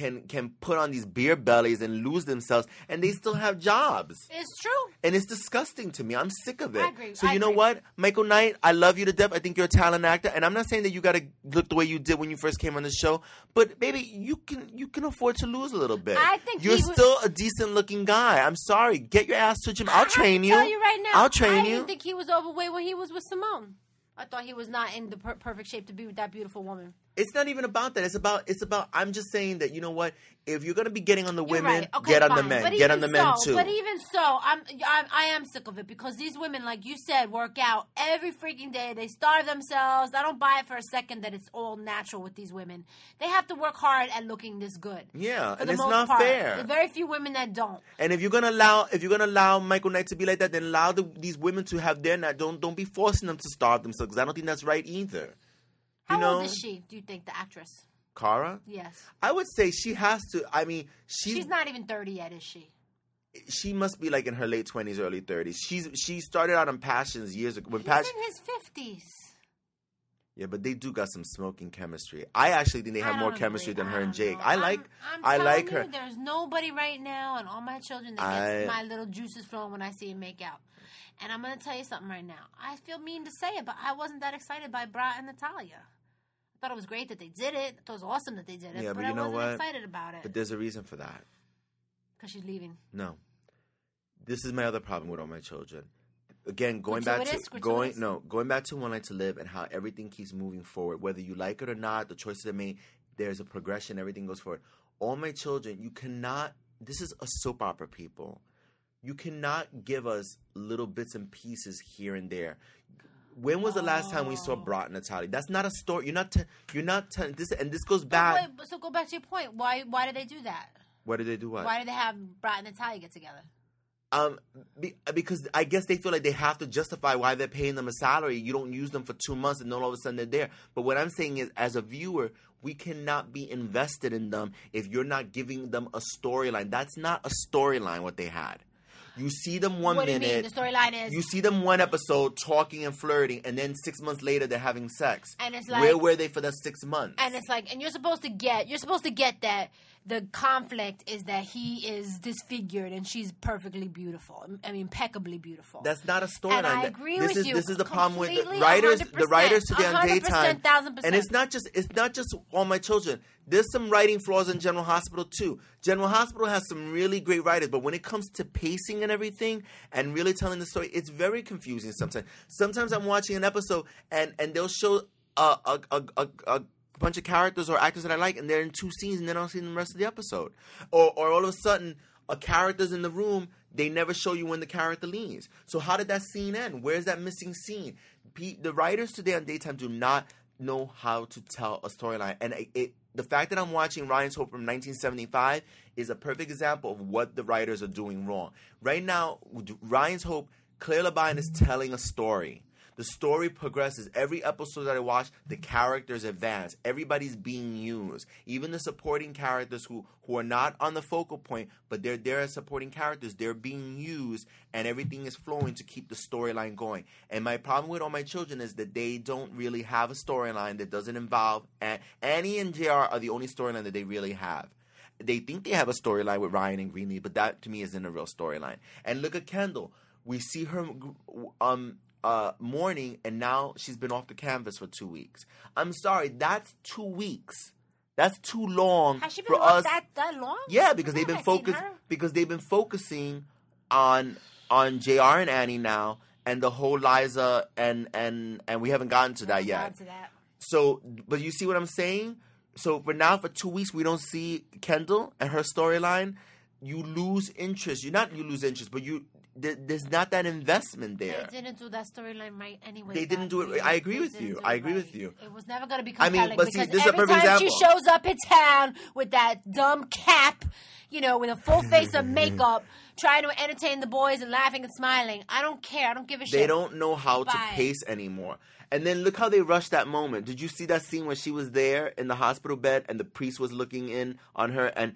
put on these beer bellies and lose themselves, and they still have jobs. It's true. And it's disgusting to me. I'm sick of it. I agree. So you know what? Michael Knight, I love you to death. I think you're a talented actor. And I'm not saying that you got to look the way you did when you first came on the show. But, baby, you can afford to lose a little bit. I think you're still a decent-looking guy. I'm sorry. Get your ass to the gym. I'll train you. I'll tell you right now. I'll train you. I didn't think he was overweight when he was with Simone. I thought he was not in the perfect shape to be with that beautiful woman. It's not even about that. It's about. I'm just saying that, you know what? If you're gonna be getting on the You're women, right. Okay, get on fine. the men. But Get on even the men so, too. But even so, I am sick of it because these women, like you said, work out every freaking day. They starve themselves. I don't buy it for a second that it's all natural with these women. They have to work hard at looking this good. Yeah, for and the it's most not part. fair. There's very few women that don't. And if you're gonna allow Michael Knight to be like that, then allow these women to have their night. Don't be forcing them to starve themselves. Because I don't think that's right either. How old is she? Do you think the actress? Cara? Yes. I would say she has to. I mean, she's not even 30 yet, is she? She must be like in her late 20s, early 30s. She started out on Passions years ago. He's in his 50s. Yeah, but they do got some smoking chemistry. I actually think they have more chemistry than her and Jake. I like her. There's nobody right now, and all my children that gets my little juices flowing when I see him make out. And I'm gonna tell you something right now. I feel mean to say it, but I wasn't that excited by Bra and Natalia. I thought it was great that they did it. I thought it was awesome that they did it. Yeah, but I you know wasn't excited about it. But there's a reason for that. Because she's leaving. No. This is my other problem with all my children. Again, going back to One Night to Live and how everything keeps moving forward. Whether you like it or not, the choices are made. There's a progression. Everything goes forward. All my children, you cannot. This is a soap opera, people. You cannot give us little bits and pieces here and there. When was the last time we saw Brat and Natalia? That's not a story. You're not telling this, and this goes back. So go back to your point. Why did they do that? Why did they do what? Why did they have Brat and Natalia get together? Because I guess they feel like they have to justify why they're paying them a salary. You don't use them for 2 months and then all of a sudden they're there. But what I'm saying is, as a viewer, we cannot be invested in them if you're not giving them a storyline. That's not a storyline what they had. You see them one minute. What do you mean? The storyline is you see them one episode talking and flirting, and then 6 months later they're having sex. And it's like, where were they for that 6 months? And it's like, and you're supposed to get that the conflict is that he is disfigured and she's perfectly beautiful. I mean, impeccably beautiful. That's not a storyline. And I agree with you. This is the problem with the 100%, writers. The writers today on Daytime, 1,000%. And it's not just All My Children. There's some writing flaws in General Hospital too. General Hospital has some really great writers, but when it comes to pacing and everything and really telling the story, it's very confusing sometimes. Sometimes I'm watching an episode and they'll show a bunch of characters or actors that I like, and they're in 2 scenes, and then I don't see them the rest of the episode. Or all of a sudden, a character's in the room, they never show you when the character leaves. So how did that scene end? Where's that missing scene? The writers today on Daytime do not know how to tell a storyline. And the fact that I'm watching Ryan's Hope from 1975 is a perfect example of what the writers are doing wrong. Right now, Ryan's Hope, Claire Labine is telling a story. The story progresses. Every episode that I watch, the characters advance. Everybody's being used. Even the supporting characters who are not on the focal point, but they're there as supporting characters. They're being used, and everything is flowing to keep the storyline going. And my problem with All My Children is that they don't really have a storyline that doesn't involve... Annie and JR are the only storyline that they really have. They think they have a storyline with Ryan and Greenlee, but that, to me, isn't a real storyline. And look at Kendall. We see her... mourning, and now she's been off the canvas for 2 weeks. I'm sorry, that's 2 weeks. That's too long. Has she been for off us. that long? Yeah, because they've been focusing on JR and Annie now, and the whole Liza and we haven't gotten to that yet. So, but you see what I'm saying? So for 2 weeks we don't see Kendall and her storyline. You lose interest. You lose interest, but there's not that investment there. They didn't do that storyline right anyway. They didn't do it. I agree with you. It was never going to be compelling. But see, this is a perfect every time example. she shows up in town with that dumb cap, with a full face of makeup, trying to entertain the boys and laughing and smiling, I don't care. I don't give a shit. They don't know how to pace anymore. And then look how they rushed that moment. Did you see that scene where she was there in the hospital bed and the priest was looking in on her? And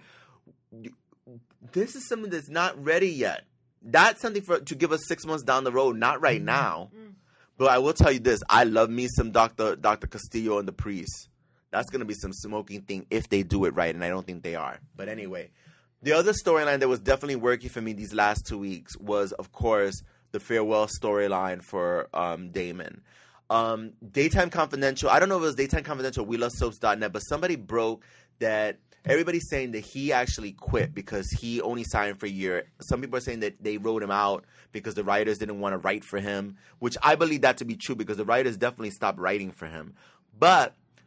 this is something that's not ready yet. That's something to give us 6 months down the road, not right now. But I will tell you this. I love me some Dr. Castillo and the priest. That's going to be some smoking thing if they do it right, and I don't think they are. But anyway, the other storyline that was definitely working for me these last 2 weeks was, of course, the farewell storyline for Damon. Daytime Confidential. I don't know if it was Daytime Confidential, WeLoveSoaps.net, but somebody broke that everybody's saying that he actually quit because he only signed for a year. Some people are saying that they wrote him out because the writers didn't want to write for him, which I believe that to be true because the writers definitely stopped writing for him. But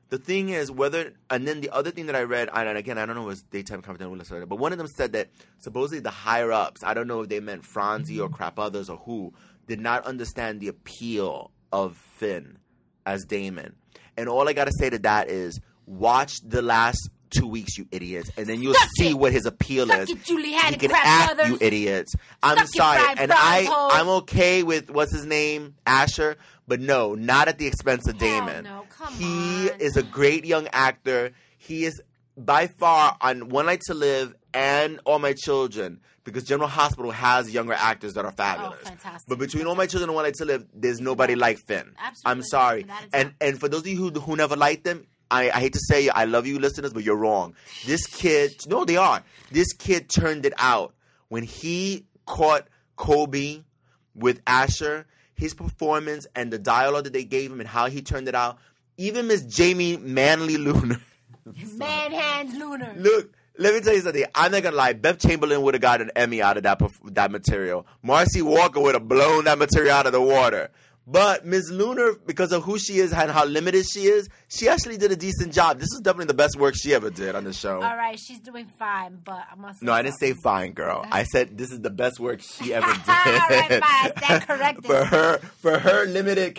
the thing is and then the other thing that I read, and again, I don't know if it was Daytime Confidential, but one of them said that supposedly the higher-ups, I don't know if they meant Franzi or crap others or who, did not understand the appeal of Finn as Damon. And all I got to say to that is, watch the last 2 weeks, you idiots, and then you'll see what his appeal is. It, Julianne, he can act, you idiots. I'm sorry, and I'm okay with what's his name, Asher, but no, not at the expense of Damon. No, come he on. is a great young actor. He is by far on One Night to Live and All My Children, because General Hospital has younger actors that are fabulous. Oh, fantastic. But between All My Children and One Night to Live, there's nobody like Finn. Absolutely. I'm sorry, and for those of you who never liked them. I hate to say it, I love you listeners, but you're wrong. This kid, no, they are. This kid turned it out. When he caught Kobe with Asher, his performance and the dialogue that they gave him and how he turned it out, even Miss Jamie Manly Lunar. Man Hands Lunar. Look, let me tell you something. I'm not going to lie. Beth Chamberlain would have got an Emmy out of that material. Marcy Walker would have blown that material out of the water. But Ms. Lunar, because of who she is and how limited she is, she actually did a decent job. This is definitely the best work she ever did on the show. All right, she's doing fine, but I must say No, I didn't say fine, girl. I said this is the best work she ever did. All right, fine. That corrected. For her limited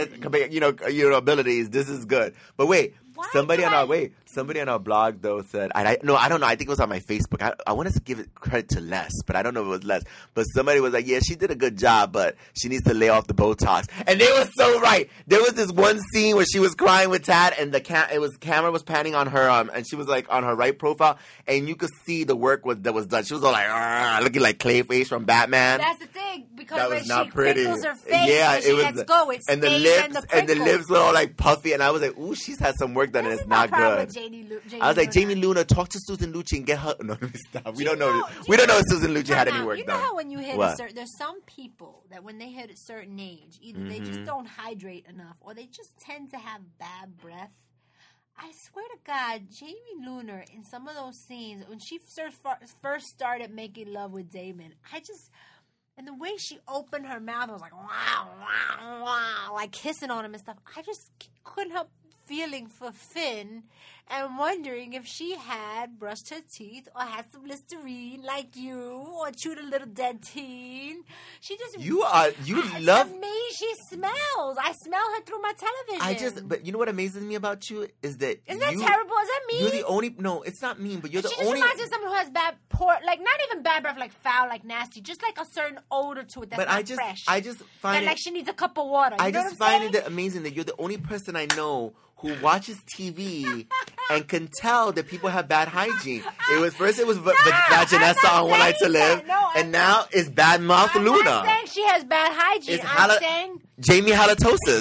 abilities, this is good. But wait, somebody on our blog though said, I don't know. I think it was on my Facebook. I wanted to give it credit to Les, but I don't know if it was Les. But somebody was like, yeah, she did a good job, but she needs to lay off the Botox. And they were so right. There was this one scene where she was crying with Tad, and the camera was panning on her, and she was like on her right profile, and you could see the work that was done. She was all like looking like Clayface from Batman. That's the thing, because that when was not she pretty. crinkles her face, yeah, she lets go. It and stays the lips were all like puffy, and I was like, ooh, she's had some work done, and it's not good. I was like, Jamie Luna, talk to Susan Lucci and get her. No, stop. We don't know if Susan Lucci had any work done. You know how when you hit there's some people that when they hit a certain age, either they just don't hydrate enough or they just tend to have bad breath. I swear to God, Jamie Lunar, in some of those scenes, when she first started making love with Damon, and the way she opened her mouth, I was like, wow, wow, wow, like kissing on him and stuff. I just couldn't help feeling for Finn and wondering if she had brushed her teeth or had some Listerine like you or chewed a little Dentine. She just... love... To me, she smells. I smell her through my television. But you know what amazes me about you is that... Isn't that terrible? Is that mean? You're the only... No, it's not mean, but you're the only... She just reminds me of someone who has bad, like not even bad breath, like foul, like nasty, just like a certain odor to it that's not fresh. I just find like she needs a cup of water. I just find it amazing that you're the only person I know who watches TV and can tell that people have bad hygiene. It was Vaginessa on One Night to Live, and now it's Bad Mouth Luna. I'm not saying she has bad hygiene. I'm saying Jamie halitosis.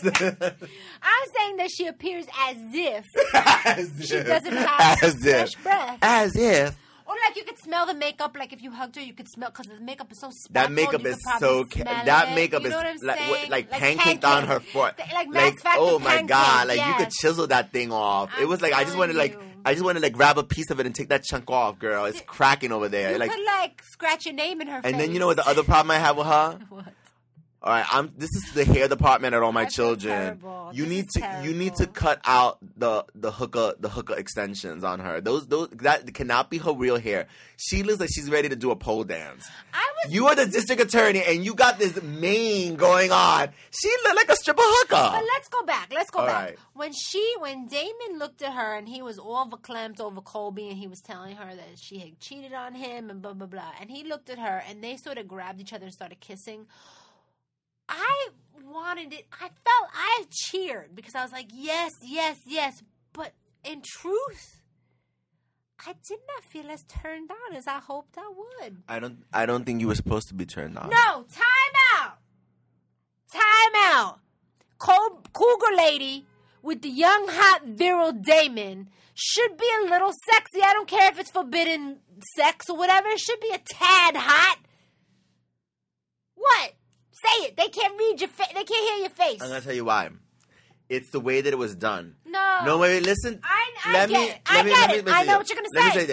I'm saying that she appears as if she doesn't have fresh breath. As if. Or like you could smell the makeup, like if you hugged her, you could smell, because the makeup is so speckled. That makeup is so... That makeup is like pancaked on her foot. Like oh my pancake, God, like you could chisel that thing off. It was like, I just wanted to grab a piece of it and take that chunk off, girl. It's cracking over there. You could scratch your name in her face. And then you know what the other problem I have with her? What? All right, this is the hair department at All My Children. You need to cut out the hooker extensions on her. That cannot be her real hair. She looks like she's ready to do a pole dance. You are the district attorney and you got this mane going on. She looked like a stripper hooker. But let's go back. All right. When Damon looked at her and he was all verklempt over Colby and he was telling her that she had cheated on him and blah blah blah, and he looked at her and they sort of grabbed each other and started kissing. I wanted it. I cheered because I was like, yes, yes, yes. But in truth, I did not feel as turned on as I hoped I would. I don't think you were supposed to be turned on. No, time out. Cougar lady with the young, hot, virile Damon should be a little sexy. I don't care if it's forbidden sex or whatever. It should be a tad hot. What? Say it. They can't read your face. They can't hear your face. I'm going to tell you why. It's the way that it was done. No. No, wait, listen. I get it. I know what you're going to say. Let me say that.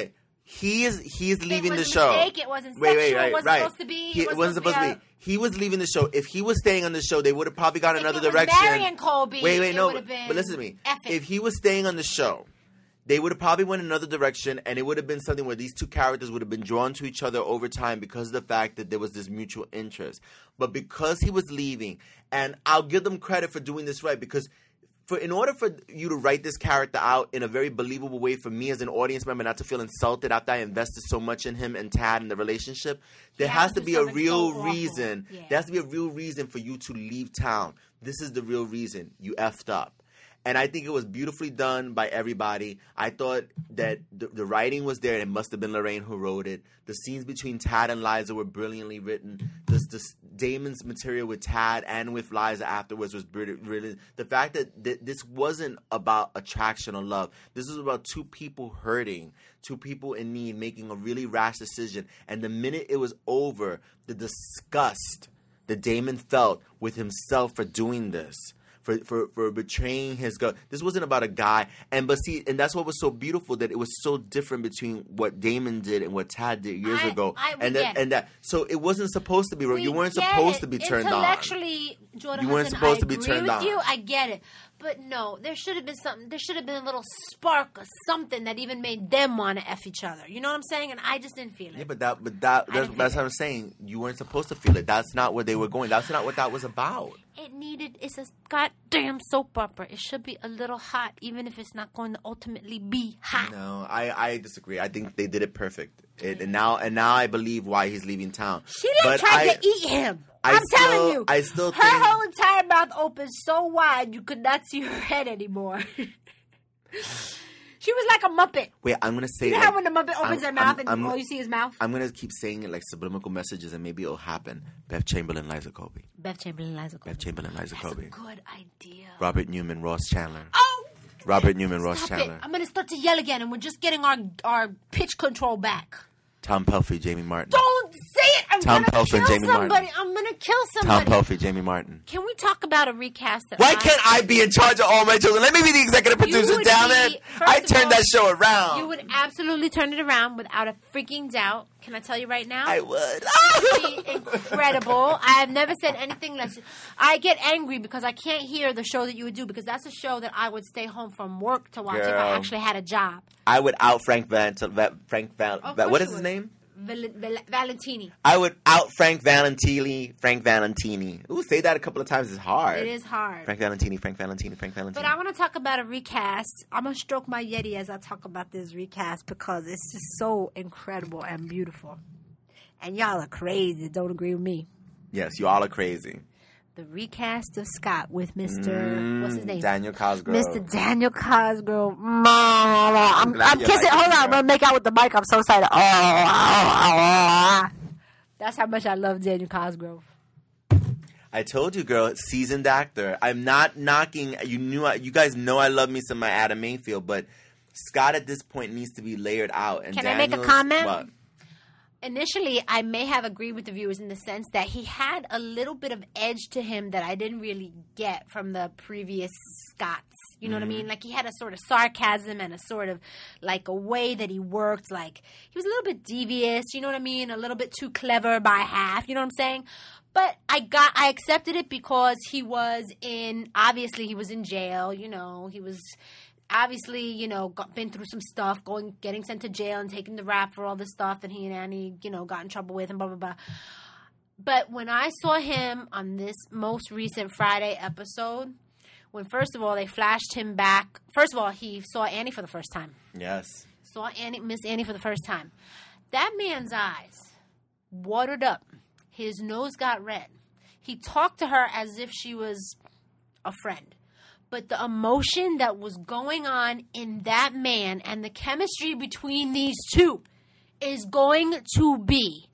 He is leaving the was a show. mistake. It wasn't sexual. It wasn't supposed to be. It wasn't supposed to be. He was leaving the show. If he was staying on the show, they would have probably gone another direction. Barry and Colby. But listen to me. Epic. If he was staying on the show, they would have probably went another direction, and it would have been something where these two characters would have been drawn to each other over time because of the fact that there was this mutual interest. But because he was leaving, and I'll give them credit for doing this right, because in order for you to write this character out in a very believable way for me as an audience member not to feel insulted after I invested so much in him and Tad in the relationship, there has to be a real reason. Yeah. There has to be a real reason for you to leave town. This is the real reason. You effed up. And I think it was beautifully done by everybody. I thought that the writing was there. It must have been Lorraine who wrote it. The scenes between Tad and Liza were brilliantly written. Damon's material with Tad and with Liza afterwards was brilliant. The fact that this wasn't about attraction or love. This was about two people hurting, two people in need, making a really rash decision. And the minute it was over, the disgust that Damon felt with himself for doing this. For betraying his gut. This wasn't about a guy. And that's what was so beautiful, that it was so different between what Damon did and what Tad did years ago. So it wasn't supposed to be wrong. You weren't supposed to be turned on. Intellectually, Jordan you weren't Hudson, supposed to be turned on. You, I get it. But no, there should have been something. There should have been a little spark or something that even made them want to F each other. You know what I'm saying? And I just didn't feel it. Yeah, that's what I'm saying. You weren't supposed to feel it. That's not where they were going. That's not what that was about. It's a goddamn soap opera. It should be a little hot, even if it's not going to ultimately be hot. No, I disagree. I think they did it perfect. And now I believe why he's leaving town. She tried to eat him. I'm telling you. I still think her whole entire mouth opened so wide you could not see her head anymore. She was like a Muppet. Wait, I'm going to say... You know how when the Muppet opens their mouth and all you see is mouth? I'm going to keep saying it like subliminal messages and maybe it'll happen. Beth Chamberlain, Liza Colby. Beth Chamberlain, Liza Colby. Beth Chamberlain, Liza Colby. That's a good idea. Robert Newman, Ross Chandler. Oh! Robert Newman, Ross Stop Chandler. It. I'm going to start to yell again and we're just getting our pitch control back. Tom Pelphrey, Jamie Martin. Don't say it. I'm going to kill somebody. Martin. I'm going to kill somebody. Tom Pelphrey, Jamie Martin. Can we talk about a recast? Why can't I be in charge of all my children? Let me be the executive producer, damn it. I turned that show around. You would absolutely turn it around without a freaking doubt. Can I tell you right now? I would. It would be incredible. I have never said anything less. I get angry because I can't hear the show that you would do, because that's a show that I would stay home from work to watch if I actually had a job. I would out Frank what is his name? Valentini. I would out Frank Valentini. Ooh, say that a couple of times is hard. It is hard. Frank Valentini. But I want to talk about a recast. I'm going to stroke my Yeti as I talk about this recast because it's just so incredible and beautiful. And y'all are crazy. Don't agree with me. Yes, you all are crazy. The recast of Scott with Mr. What's his name? Daniel Cosgrove. Mr. Daniel Cosgrove. I'm kissing. Hold on. I'm going to make out with the mic. I'm so excited. That's how much I love Daniel Cosgrove. I told you, girl, seasoned actor. I'm not knocking. You guys know I love me some my Adam Mayfield, but Scott at this point needs to be layered out. And Can I make a comment? What? Initially, I may have agreed with the viewers in the sense that he had a little bit of edge to him that I didn't really get from the previous Scotts. You know what I mean? Like, he had a sort of sarcasm and a sort of, like, a way that he worked. Like, he was a little bit devious, you know what I mean? A little bit too clever by half, you know what I'm saying? But I accepted it because obviously he was in jail, you know, he was... Obviously, you know, been through some stuff, getting sent to jail and taking the rap for all this stuff that he and Annie, you know, got in trouble with and blah, blah, blah. But when I saw him on this most recent Friday episode, when first of all they flashed him back. First of all, he saw Annie for the first time. Yes. Saw Miss Annie for the first time. That man's eyes watered up. His nose got red. He talked to her as if she was a friend. But the emotion that was going on in that man and the chemistry between these two is going to be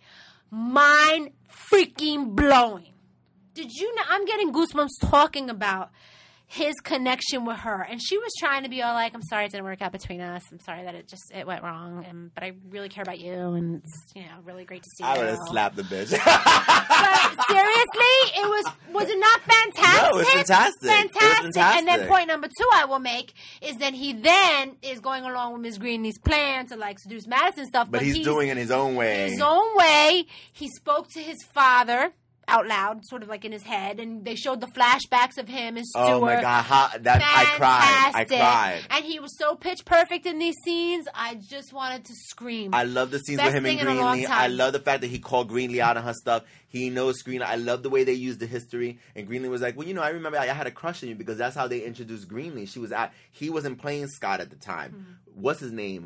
mind-freaking blowing. Did you know? I'm getting goosebumps talking about his connection with her. And she was trying to be all like, I'm sorry it didn't work out between us. I'm sorry that it went wrong. But I really care about you. And it's, really great to see you. I would have slapped the bitch. But seriously, was it not fantastic? No, it was fantastic. Fantastic. And then point number 2 I will make is that he then is going along with Miss Greenlee's plan to like seduce Madison and stuff. But he's doing it in his own way. His own way. He spoke to his father out loud, sort of like in his head, and they showed the flashbacks of him and Stuart. Oh my God, I cried. And he was so pitch perfect in these scenes. I just wanted to scream. I love the scenes with him and Greenlee. I love the fact that he called Greenlee out on her stuff. He knows Greenlee. I love the way they used the history. And Greenlee was like, well, I remember I had a crush on you because that's how they introduced Greenlee. He wasn't playing Scott at the time. Mm-hmm. What's his name?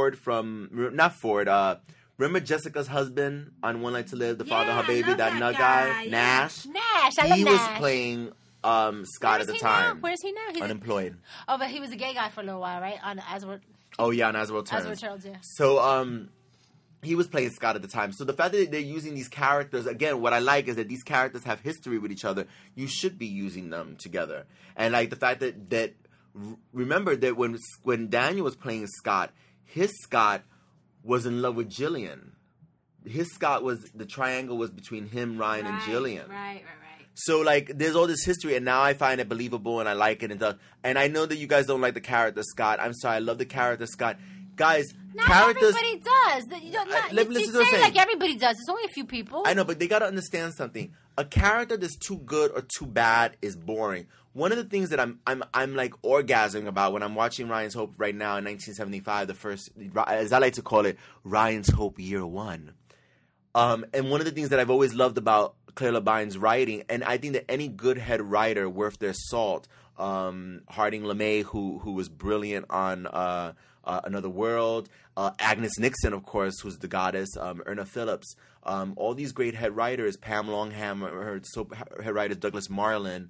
Not Ford. Remember Jessica's husband on One Night to Live, the father of her baby, that nut guy? Nash? Nash, I love Nash. He was playing Scott at the time. Where's he now? He's unemployed. But he was a gay guy for a little while, right? On Asworld. Oh, yeah, on Asworld Turns. Asworld Turns, yeah. So, he was playing Scott at the time. So the fact that they're using these characters, again, what I like is that these characters have history with each other. You should be using them together. And like the fact that remember that when Daniel was playing Scott, his Scott was in love with Jillian. His Scott the triangle was between him, Ryan, and Jillian. Right. So, like, there's all this history, and now I find it believable, and I like it. And I know that you guys don't like the character Scott. I'm sorry, I love the character Scott. Guys, not characters... everybody does. Listen to what I'm saying. Like everybody does. It's only a few people. I know, but they got to understand something. A character that's too good or too bad is boring. One of the things that I'm like orgasming about when I'm watching Ryan's Hope right now in 1975, the first, as I like to call it, Ryan's Hope Year 1. And one of the things that I've always loved about Claire Labine's writing, and I think that any good head writer worth their salt, Harding LeMay, who was brilliant on Another World, Agnes Nixon, of course, who's the goddess, Erna Phillips, all these great head writers, Pam Longham, her head writers, Douglas Marland.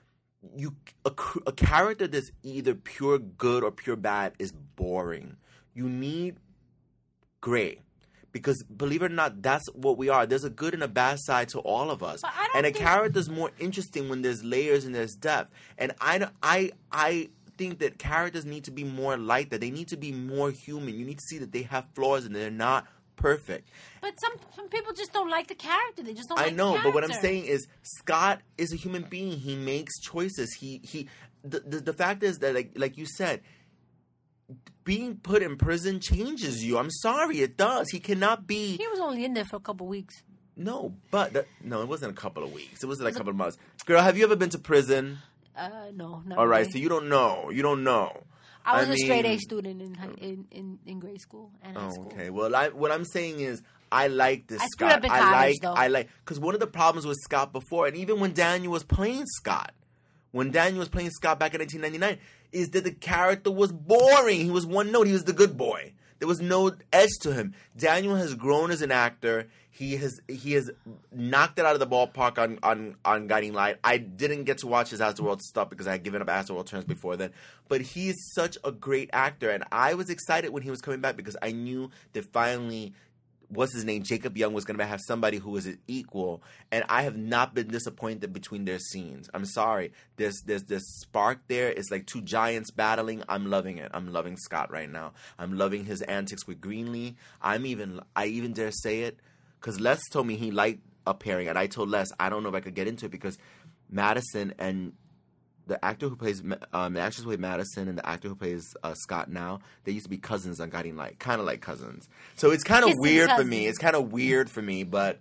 A character that's either pure good or pure bad is boring. You need gray. Because believe it or not, that's what we are. There's a good and a bad side to all of us. And a character's more interesting when there's layers and there's depth. And I think that characters need to be more like that. They need to be more human. You need to see that they have flaws and they're not perfect. But some people just don't like the character. They just don't like the character. I know, but what I'm character. saying is Scott is a human being. He makes choices. The fact is that, like you said, being put in prison changes you. I'm sorry, it does. He cannot be... He was only in there for a couple weeks. No, but... No, it wasn't a couple of weeks. It was like a couple of months. Girl, have you ever been to prison? No, not All right, really. so you don't know. You don't know. I was a straight A student in grade school and high school. Okay, well, what I'm saying is I like this I Scott. Up in college, I like... Because one of the problems with Scott before, and even when Daniel was playing Scott, back in 1999... is that the character was boring. He was one note. He was the good boy. There was no edge to him. Daniel has grown as an actor. He has knocked it out of the ballpark on Guiding Light. I didn't get to watch his Astroworld stuff because I had given up Astroworld Turns before then. But he is such a great actor. And I was excited when he was coming back because I knew that finally... what's his name? Jacob Young was going to have somebody who was an equal, and I have not been disappointed between their scenes. I'm sorry. There's this spark there. It's like two giants battling. I'm loving it. I'm loving Scott right now. I'm loving his antics with Greenlee. I even dare say it, because Les told me he liked a pairing, and I told Les I don't know if I could get into it because Madison and the actor who plays the actress who played Madison and the actor who plays Scott now, they used to be cousins on Guiding Light, kind of like cousins. So it's kind of weird for me. It's kind of weird for me, but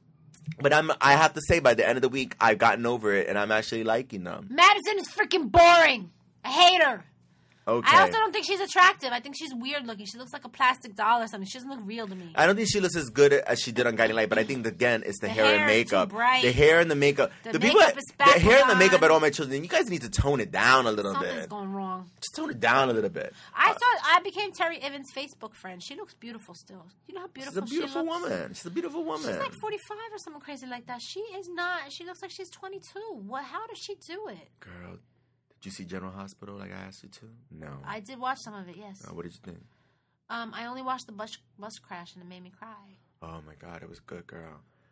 I have to say by the end of the week I've gotten over it and I'm actually liking them. Madison is freaking boring. I hate her. Okay. I also don't think she's attractive. I think she's weird looking. She looks like a plastic doll or something. She doesn't look real to me. I don't think she looks as good as she did on Guiding Light, but I think, again, it's the hair and makeup. Too bright. The hair and the makeup. The makeup is the hair and the makeup at All My Children, you guys need to tone it down a little bit. Something's going wrong. Just tone it down a little bit. I became Terry Evans' Facebook friend. She looks beautiful still. You know how beautiful she looks? She's a beautiful woman. She's a beautiful woman. She's like 45 or something crazy like that. She is not. She looks like she's 22. How does she do it? Girl. Did you see General Hospital like I asked you to? No. I did watch some of it, yes. What did you think? I only watched the bus crash and it made me cry. Oh, my God. It was good, girl.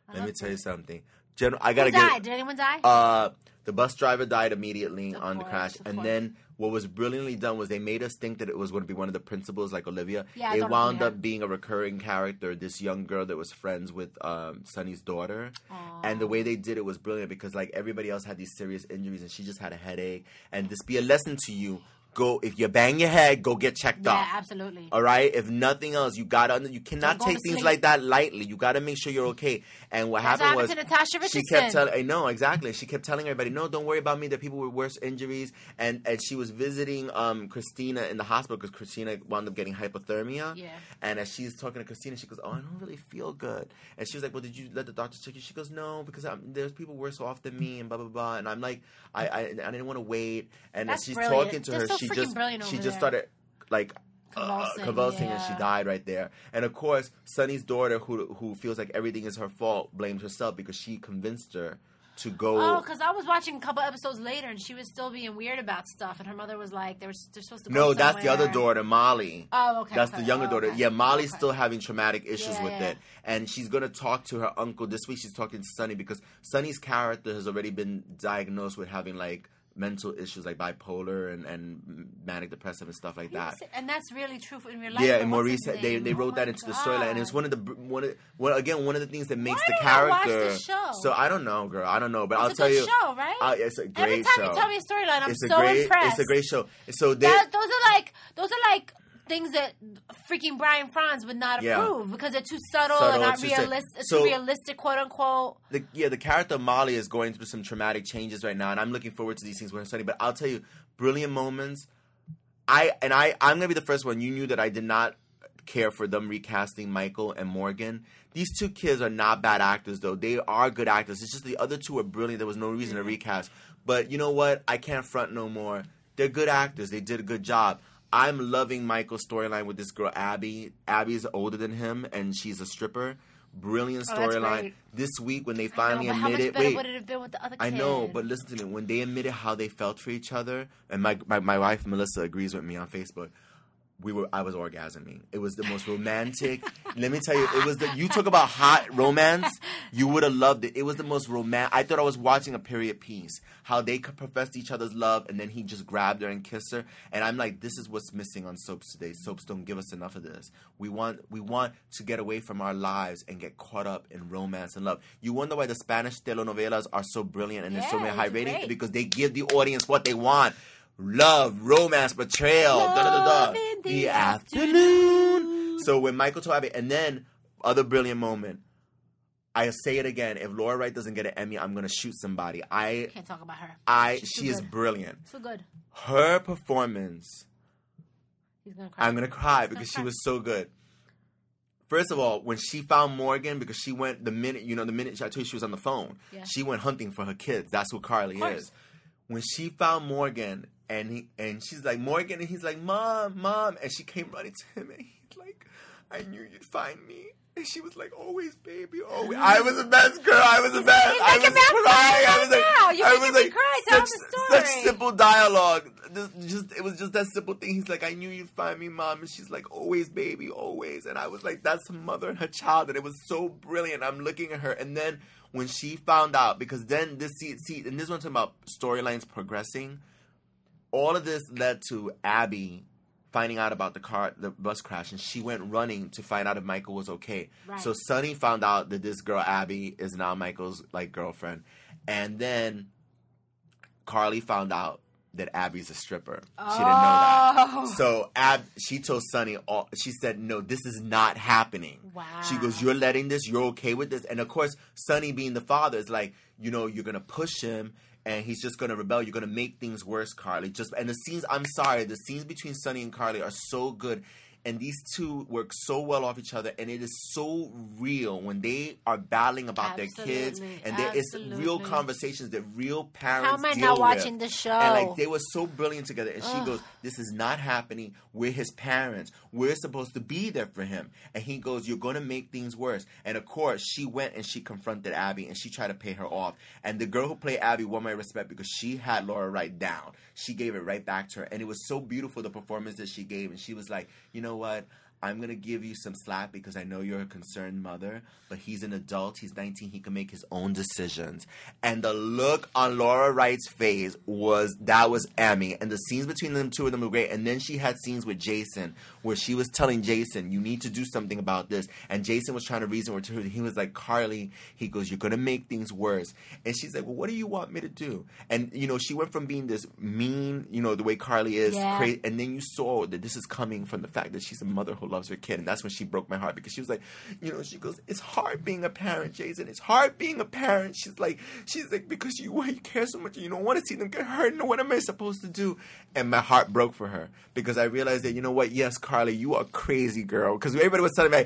Let me tell you something. I gotta Who died? Did anyone die? The bus driver died immediately Of on the course, crash, of and course. then what was brilliantly done was they made us think that it was going to be one of the principals, like Olivia. Yeah, I it thought it was wound gonna be up being a recurring character, this young girl that was friends with Sonny's daughter. And the way they did it was brilliant because like everybody else had these serious injuries, and she just had a headache. And this be a lesson to you. Go if you bang your head, go get checked Yeah, up. absolutely. All right. If nothing else, you cannot Don't go take to things sleep. like that lightly. You got to make sure you're okay. And what That's happened what was happened to Natasha she Richardson. kept telling. I know exactly. She kept telling everybody, "No, don't worry about me. There are people with worse injuries." And she was visiting Christina in the hospital because Christina wound up getting hypothermia. Yeah. And as she's talking to Christina, she goes, "Oh, I don't really feel good." And she was like, "Well, did you let the doctor check you?" She goes, "No, because there's people worse off than me," and blah blah blah. And I'm like, I didn't want to wait. And That's as she's brilliant. talking to They're her, so she freaking just brilliant over there. started like convulsing, and she yeah. died right there. And of course, Sonny's daughter, who feels like everything is her fault, blamed herself because she convinced her to go. Oh, because I was watching a couple episodes later, and she was still being weird about stuff, and her mother was like, they're supposed to go No, that's the somewhere. other daughter, Molly. Oh, okay. That's okay. the younger Oh, daughter. okay. Yeah, Molly's Okay. still having traumatic issues Yeah, with yeah. it. And she's going to talk to her uncle. This week she's talking to Sonny because Sonny's character has already been diagnosed with having like mental issues like bipolar and manic depressive and stuff like that. And that's really true in real life. Yeah, but and what's Maurice, his they name? wrote Oh that my into the storyline, and it's one of the one of the things that makes Why the don't I watch character. this show? So I don't know, girl. I don't know, but I'll It's a tell good you. show, right? It's a great Every time show. you tell me a storyline, I'm It's a so great. impressed. It's a great show. So they. Those are like things that freaking Brian Franz would not Yeah. approve because they're too subtle Subtle, and not it's just realistic. so- too realistic, quote unquote. The character of Molly is going through some traumatic changes right now, and I'm looking forward to these things with her study. But I'll tell you, brilliant moments. I'm gonna be the first one. You knew that I did not care for them recasting Michael and Morgan. These two kids are not bad actors, though. They are good actors. It's just the other two are brilliant. There was no reason to recast. But you know what? I can't front no more. They're good actors. They did a good job. I'm loving Michael's storyline with this girl, Abby. Abby's older than him, and she's a stripper. Brilliant Oh, that's storyline. great. This week, when they I know, finally but how much admitted, better would it have been with the other kid? I know, but listen to me. When they admitted how they felt for each other, and my wife Melissa agrees with me on Facebook. I was orgasming. It was the most romantic. Let me tell you, you talk about hot romance. You would have loved it. It was the most romantic. I thought I was watching a period piece. How they could profess each other's love, and then he just grabbed her and kissed her. And I'm like, this is what's missing on soaps today. Soaps don't give us enough of this. We want to get away from our lives and get caught up in romance and love. You wonder why the Spanish telenovelas are so brilliant and there's so many Yeah, high it's ratings? great. Because they give the audience what they want. Love, romance, betrayal, Love in the afternoon. So when Michael told Abby, and then other brilliant moment, I say it again, if Laura Wright doesn't get an Emmy, I'm gonna shoot somebody. Can't talk about her. She's too She is good. brilliant. So good. Her performance, He's gonna cry. I'm gonna cry He's because gonna she was so good. First of all, when she found Morgan, because she went the minute I told you she was on the phone, Yeah. she went hunting for her kids. That's who Carly course. is. When she found Morgan and she's like, Morgan, and he's like, Mom, and she came running to him and he's like, I knew you'd find me. And she was like, always, baby, always. I was the best girl. I was the best. He's I making was me crying. upset I was like, now. You're I making was me like, cry. Tell the story. such simple dialogue. It was just that simple thing. He's like, I knew you'd find me, Mom. And she's like, always, baby, always. And I was like, that's her mother and her child. And it was so brilliant. I'm looking at her. And then when she found out, because then and this one's talking about storylines progressing. All of this led to Abby finding out about the bus crash, and she went running to find out if Michael was okay. Right. So Sonny found out that this girl Abby is now Michael's girlfriend, and then Carly found out that Abby's a stripper. She didn't know that. So she told Sonny, she said, no, this is not happening. Wow. She goes, you're letting this, you're okay with this? And of course, Sonny being the father is like, you're going to push him and he's just going to rebel. You're going to make things worse, Carly. And the scenes between Sonny and Carly are so good. And these two work so well off each other, and it is so real when they are battling about their kids, and there is real conversations that real parents How am I deal not with. watching the show? And they were so brilliant together. And she goes, "This is not happening. We're his parents. We're supposed to be there for him." And he goes, "You're going to make things worse." And of course, she went and she confronted Abby, and she tried to pay her off. And the girl who played Abby won my respect because she had Laura Wright down. She gave it right back to her, and it was so beautiful the performance that she gave. And she was like, "You know what? I'm going to give you some slack because I know you're a concerned mother, but he's an adult. He's 19. He can make his own decisions. And the look on Laura Wright's face was Emmy. And the scenes between them two of them were great. And then she had scenes with Jason where she was telling Jason, you need to do something about this. And Jason was trying to reason with her. He was like, Carly, he goes, you're going to make things worse. And she's like, well, what do you want me to do? And, she went from being this mean, the way Carly is, crazy, and then you saw that this is coming from the fact that she's a mother who loves her kid. And that's when she broke my heart because she was like, she goes, it's hard being a parent, Jason. It's hard being a parent. She's like, because you care so much and you don't want to see them get hurt. No, what am I supposed to do? And my heart broke for her because I realized that, yes, Carly, you are crazy, girl. Because everybody was telling me,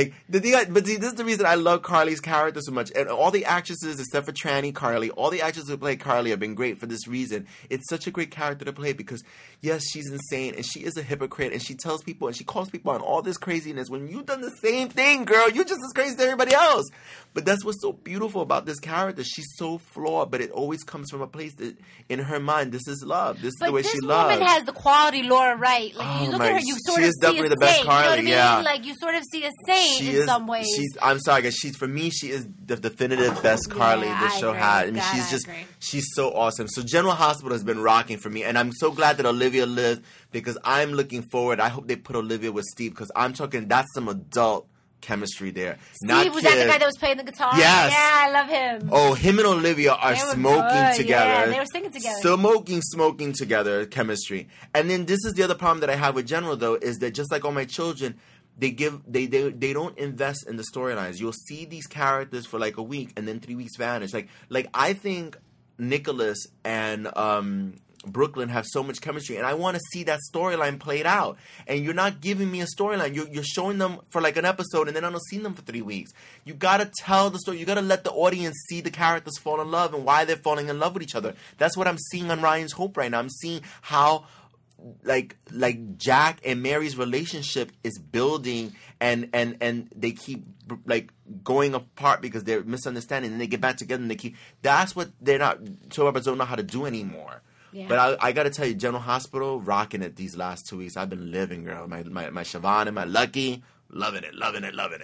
but see, this is the reason I love Carly's character so much. And all the actresses, except for Tranny Carly, all the actresses who play Carly have been great for this reason. It's such a great character to play because, yes, she's insane and she is a hypocrite and she tells people and she calls people on all this craziness when you've done the same thing, girl. You're just as crazy as everybody else. But that's what's so beautiful about this character. She's so flawed, but it always comes from a place that, in her mind, this is love. This is the way she loves. But this woman has the quality Laura Wright. Like, you look at her, you sort of see a saint. The best Carly, you know what I mean? Like, you sort of see a saint in some ways. I'm sorry, guys. For me, she is the definitive best Carly the show had. I mean, she's so awesome. So General Hospital has been rocking for me, and I'm so glad that Olivia lived because I'm looking forward. I hope they put Olivia with Steve because I'm talking that's some adult chemistry there. Steve, was that the guy that was playing the guitar? Yes. Yeah, I love him. Oh, him and Olivia are smoking together. Yeah, they were singing together. Smoking together, chemistry. And then this is the other problem that I have with General, though, is that just like All My Children, they don't invest in the storylines. You'll see these characters for like a week and then 3 weeks vanish. Like I think Nicholas and Brooklyn have so much chemistry, and I want to see that storyline played out. And you're not giving me a storyline. You're showing them for like an episode, and then I don't see them for 3 weeks. You gotta tell the story. You gotta let the audience see the characters fall in love and why they're falling in love with each other. That's what I'm seeing on Ryan's Hope right now. I'm seeing how like Jack and Mary's relationship is building, and they keep like going apart because they're misunderstanding, and they get back together, and they keep. That's what they're not. Soap operas don't know how to do anymore. Yeah. But I got to tell you, General Hospital, rocking it these last 2 weeks. I've been living, girl. My Siobhan and my Lucky, loving it. Do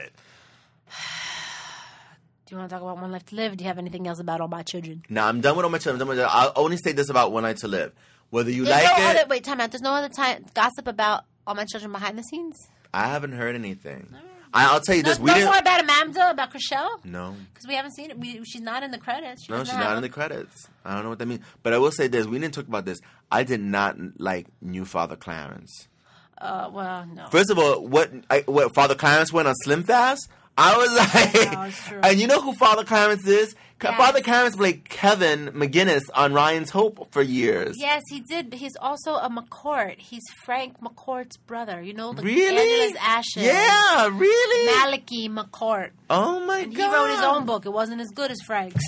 you want to talk about One Life to Live? Do you have anything else about All My Children? No, I'm done with All My Children. I'll only say this about One Night to Live. Whether you like it... Wait, time out. There's no other gossip about All My Children behind the scenes? I haven't heard anything. Right. I'll tell you this. No more about Amanda, about Chriselle? No. Because we haven't seen it. She's not in the credits. She's not in the credits. I don't know what that means. But I will say this. We didn't talk about this. I did not like new Father Clarence. Well, no. First of all, what Father Clarence went on Slim Fast? I was like... No, it's true. And you know who Father Clarence is? Yes. Father Clarence played Kevin McGinnis on Ryan's Hope for years. Yes, he did. He's also a McCourt. He's Frank McCourt's brother. You know, really? Angela's Ashes. Yeah, really? Malachi McCourt. Oh, my God. He wrote his own book. It wasn't as good as Frank's.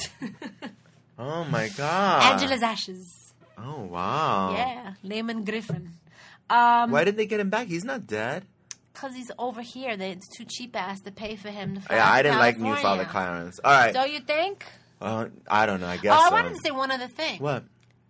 Oh, my God. Angela's Ashes. Oh, wow. Yeah, Lehman Griffin. Why did they get him back? He's not dead. Because he's over here. It's too cheap ass to pay for him to fly I didn't California. like new Father Clarence. All right. So you think? I don't know. I guess I wanted to say one other thing. What?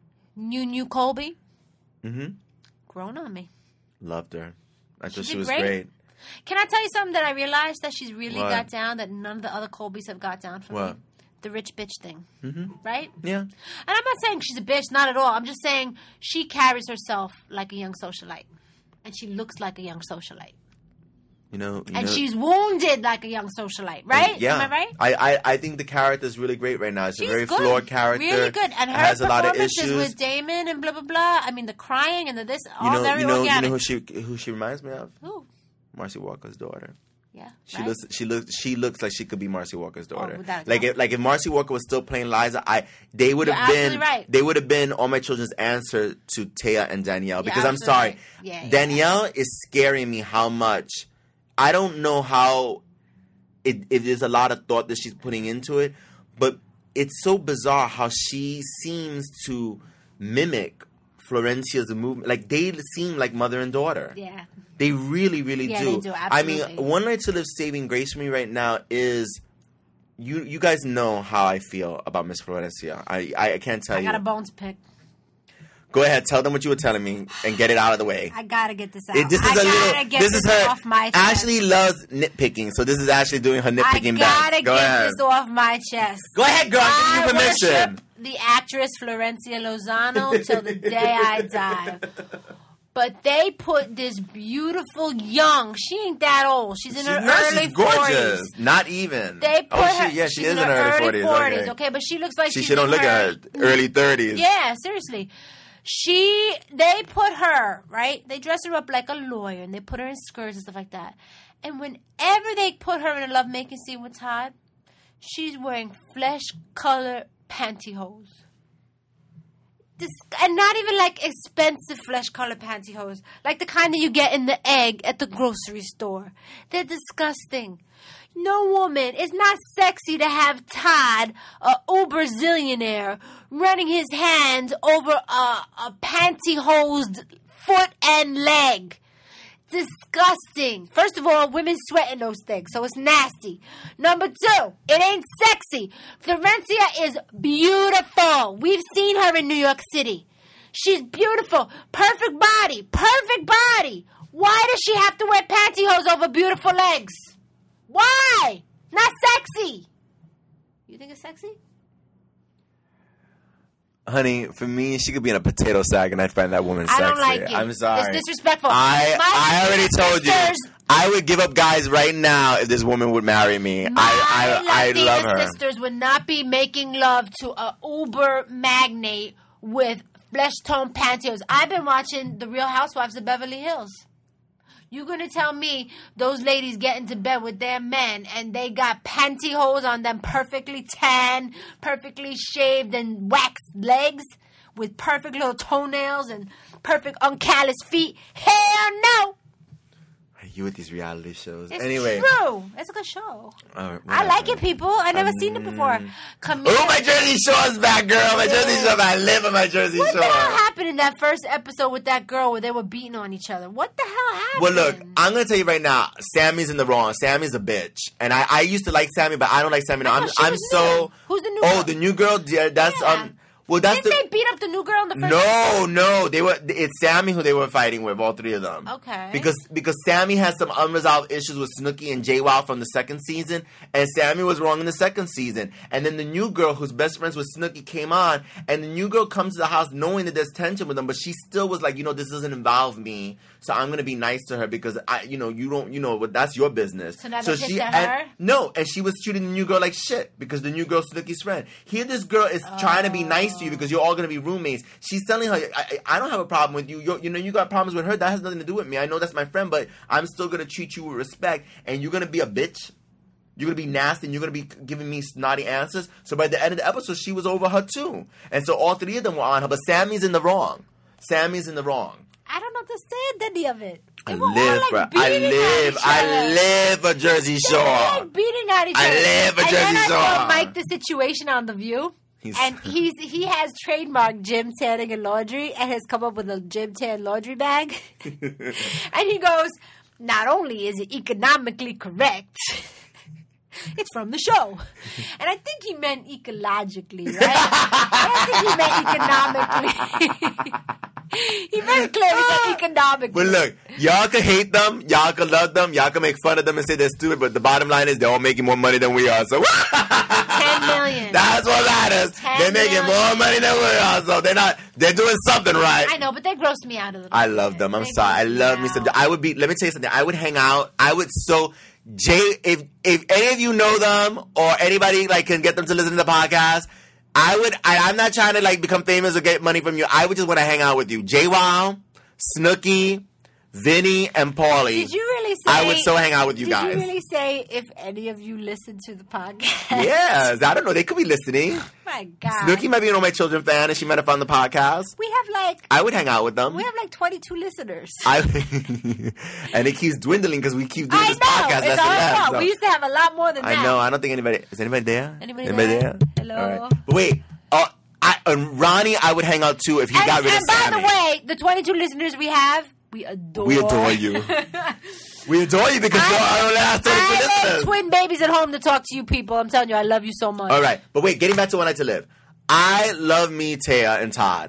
New Colby. Mm-hmm. Grown on me. Loved her. I thought she was great. Can I tell you something that I realized that she's really got down that none of the other Colbys have got down for me? The rich bitch thing. Mm-hmm. Right? Yeah. And I'm not saying she's a bitch. Not at all. I'm just saying she carries herself like a young socialite. And she looks like a young socialite. You know, she's wounded like a young socialite, right? Yeah. Am I right? I think the character is really great right now. She's a very good. flawed character. Really good. And her has a lot of performances issues with Damon and blah, blah, blah. I mean, the crying and the this, all very organic. You know who she reminds me of? Who? Marcy Walker's daughter. Yeah. She looks like she could be Marcy Walker's daughter. Without if Marcy Walker was still playing Liza, they would have been right. They would have been All My Children's answer to Taya and Danielle. Because I'm sorry, right. Danielle is scaring me how much. I don't know how it is a lot of thought that she's putting into it, but it's so bizarre how she seems to mimic Florencia's movement. Like, they seem like mother and daughter. Yeah. They really, really do. They do, absolutely. I mean, One Night to Live saving grace for me right now is... You guys know how I feel about Miss Florencia. I can't tell you. I got a bone to pick. Go ahead, tell them what you were telling me and get it out of the way. I gotta get this out. This is her. Off my chest. Ashley loves nitpicking, so this is Ashley doing her nitpicking back. I gotta get this off my chest. Go ahead, girl. I'm giving you permission. Worship the actress Florencia Lozano till the day I die. But they put this beautiful young. She ain't that old. She's in her early 40s. Gorgeous. Not even. They put her. Yeah, she is in her early 40s. Okay, but she looks like she don't look at her early 30s. Yeah, seriously. They put her, right? They dress her up like a lawyer, and they put her in skirts and stuff like that. And whenever they put her in a lovemaking scene with Todd, she's wearing flesh-color pantyhose. And not even like expensive flesh-color pantyhose, like the kind that you get in the egg at the grocery store. They're disgusting. No woman, it's not sexy to have Todd, a uber zillionaire, running his hands over a pantyhosed foot and leg. Disgusting. First of all, women sweat in those things, so it's nasty. Number two, it ain't sexy. Florencia is beautiful. We've seen her in New York City. She's beautiful. Perfect body. Perfect body. Why does she have to wear pantyhose over beautiful legs? Why? Not sexy. You think it's sexy? Honey, for me, she could be in a potato sack and I'd find that woman sexy. I don't like it. I'm sorry. It's disrespectful. I already told you. I would give up guys right now if this woman would marry me. I love her. My sisters would not be making love to a Uber magnate with flesh-tone pantyhose. I've been watching The Real Housewives of Beverly Hills. You're going to tell me those ladies get into bed with their men and they got pantyhose on them, perfectly tan, perfectly shaved and waxed legs with perfect little toenails and perfect uncalloused feet? Hell no! You with these reality shows. It's anyway. True. It's a good show. I like it, people. I've never seen it before. Oh, my Jersey Shore's back, girl. My Jersey Shore. I live on my Jersey Shore. What the hell happened in that first episode with that girl where they were beating on each other? What the hell happened? Well, look, I'm going to tell you right now, Sammy's in the wrong. Sammy's a bitch. And I used to like Sammy, but I don't like Sammy now. I'm so... Who's the new girl? Oh, the new girl? Yeah, that's... Yeah. Well, that's Didn't they beat up the new girl in the first episode? No. It's Sammy who they were fighting with, all three of them. Okay. Because Sammy has some unresolved issues with Snooki and JWoww from the second season, and Sammy was wrong in the second season. And then the new girl who's best friends with Snooki came on, and the new girl comes to the house knowing that there's tension with them, but she still was like, this doesn't involve me, so I'm gonna be nice to her because you don't, that's your business. So now they're pissed at her? No, and she was treating the new girl like shit because the new girl's Snooki's friend. Here, this girl is trying to be nice to you because you're all going to be roommates. She's telling her, I don't have a problem with you. You got problems with her. That has nothing to do with me. I know that's my friend, but I'm still going to treat you with respect. And you're going to be a bitch. You're going to be nasty, and you're going to be giving me snotty answers. So by the end of the episode, she was over her too. And so all three of them were on her. But Sammy's in the wrong. I don't understand any of it. I live a Jersey Shore. They're like beating at each other. I live a Jersey Shore. And then I saw Mike the Situation on The View. He has trademarked gym tanning and laundry and has come up with a gym tan laundry bag. And he goes, not only is it economically correct, it's from the show. And I think he meant ecologically, right? I don't think he meant economically. He very clearly said economically. But look, y'all can hate them, y'all can love them, y'all can make fun of them and say they're stupid, but the bottom line is they're all making more money than we are. So $10 million. That's what matters. They're making more money than we are, so they're doing something right. I know, but they gross me out a little bit. I love them. I'm sorry. I love me some. Let me tell you something. I would hang out. If any of you know them or anybody can get them to listen to the podcast, I'm not trying to become famous or get money from you. I would just want to hang out with you. JWoww, Snooki, Vinny, and Paulie. Did you really say... I would so hang out with you guys. Did you really say if any of you listen to the podcast? Yes. I don't know. They could be listening. Oh my God. Snooki might be an All My Children fan and she might have found the podcast. We have I would hang out with them. We have 22 listeners. And it keeps dwindling because we keep doing this podcast. It's our fault. We used to have a lot more than that. I know. I don't think anybody... Is anybody there? Anybody there? Hello? All right. But wait. Ronnie, I would hang out too if he got rid of Sammy. And by the way, the 22 listeners we have, we adore you. We adore you because you're our last 22 listeners. I have twin babies at home to talk to you people. I'm telling you, I love you so much. All right. But wait, getting back to One Night to Live. I love me, Taya, and Todd.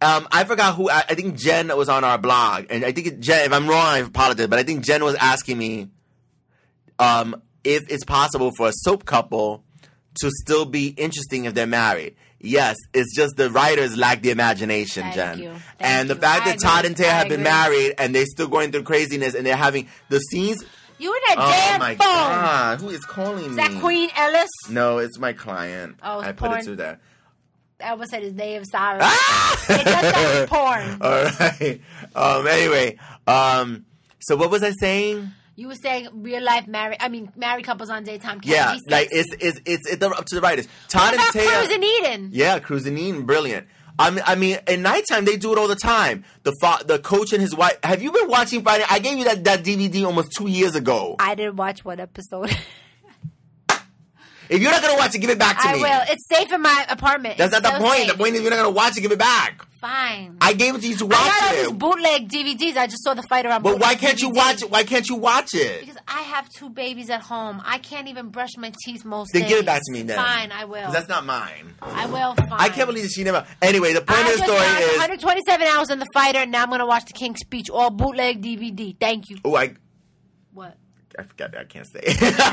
I forgot who. I think Jen was on our blog, and I think Jen. If I'm wrong, I apologize. But I think Jen was asking me, if it's possible for a soap couple to still be interesting if they're married. Yes, it's just the writers lack the imagination, Jen. And the fact that Todd and Taya have been married and they're still going through craziness and they're having the scenes. You and that damn phone. Oh my God, who is calling me? Is that Queen Ellis? No, it's my client. Oh, I put it through there. I almost said his name. Sorry. It does sound porn. All right. Anyway, so what was I saying? You were saying real life married couples on daytime can't yeah, be like it's up to the writers. Todd and Taya. Cruise in Eden? Yeah, Cruise in Eden, brilliant. I mean, at nighttime they do it all the time. The coach and his wife. Have you been watching Friday? I gave you that DVD almost 2 years ago. I didn't watch one episode. If you're not gonna watch it, give it back to me. I will. It's safe in my apartment. That's not the point. Safe. The point is you're not gonna watch it. Give it back. Fine. I gave it to you to watch I got all it. these bootleg DVDs. I just saw the fight around. But why can't you watch it? Why can't you watch it? Because I have 2 babies at home. I can't even brush my teeth most days. days. Then give it back to me then. Fine, I will. That's not mine. I will. Fine. I can't believe that she never. Anyway, the point of the story is 127 hours in the fighter, and now I'm gonna watch the King's Speech, all bootleg DVD. Thank you. Oh, What? I forgot. I can't say.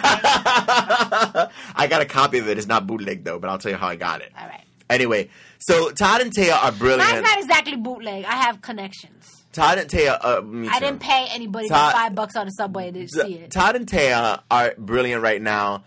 I got a copy of it. It's not bootleg though, but I'll tell you how I got it. All right. Anyway, so Todd and Taya are brilliant. Mine's not exactly bootleg. I have connections. Todd and Taya. Me too. I didn't pay anybody $5 on the subway to see it. Todd and Taya are brilliant right now.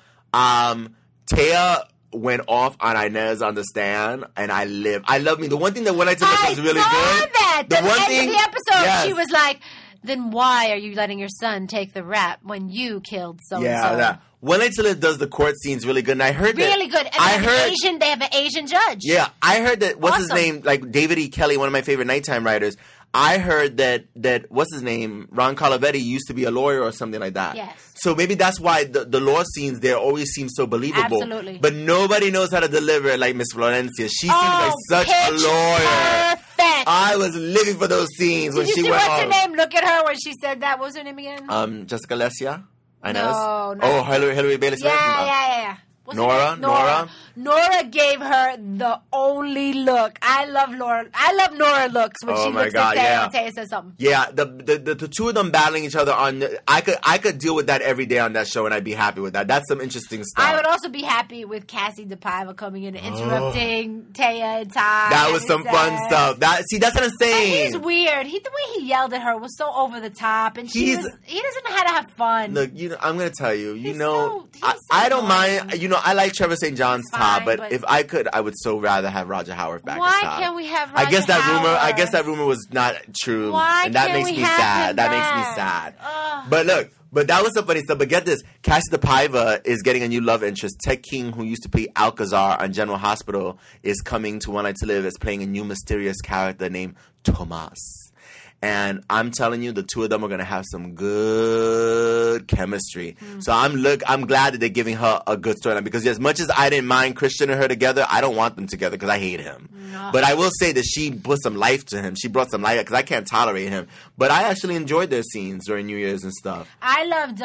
Taya went off on Inez on the stand, and I love me. The one thing that When I Till It was really good. I saw that. The one end thing of the episode, yes. she was like, then why are you letting your son take the rap when you killed so-and-so? Yeah, that. When I Till It does the court scenes really good, and I heard that. Really good. And they have an Asian judge. Yeah, I heard that, what's awesome. his name? Like David E. Kelly, one of my favorite nighttime writers. I heard that what's his name? Ron Calavetti used to be a lawyer or something like that. Yes. So maybe that's why the law scenes there always seem so believable. Absolutely. But nobody knows how to deliver it like Miss Florencia. She seems like such a lawyer. Perfect. I was living for those scenes when she went what's her name? Look at her when she said that. What was her name again? Jessica Lesia? Inez? No. Oh, Hillary Bailey Smith? Yeah. What's Nora gave her the only look. I love Nora looks when she looks at Taya and Taya says something. Yeah, the two of them battling each other on. I could deal with that every day on that show, and I'd be happy with that. That's some interesting stuff. I would also be happy with Cassie DePaiva coming in and interrupting Taya and Todd. That was some fun stuff. That's what I'm saying. He's weird. The way he yelled at her was so over the top, and he doesn't know how to have fun. Look, I'm going to tell you. I don't mind. I like Trevor St. John's top, but if I could, I would so rather have Roger Howard back. Why can't we have Roger Howard? I guess that rumor was not true, and that makes me sad. That makes me sad. But look. But that was some funny stuff. But get this, Cassie DePaiva is getting a new love interest. Ted King, who used to play Alcazar on General Hospital, is coming to One Night to Live as playing a new mysterious character named Tomas. And I'm telling you, the two of them are going to have some good chemistry. So I'm glad that they're giving her a good storyline, because as much as I didn't mind Christian and her together, I don't want them together because I hate him. No. But I will say that she put some life to him. She brought some life, because I can't tolerate him. But I actually enjoyed their scenes during New Year's and stuff. I loved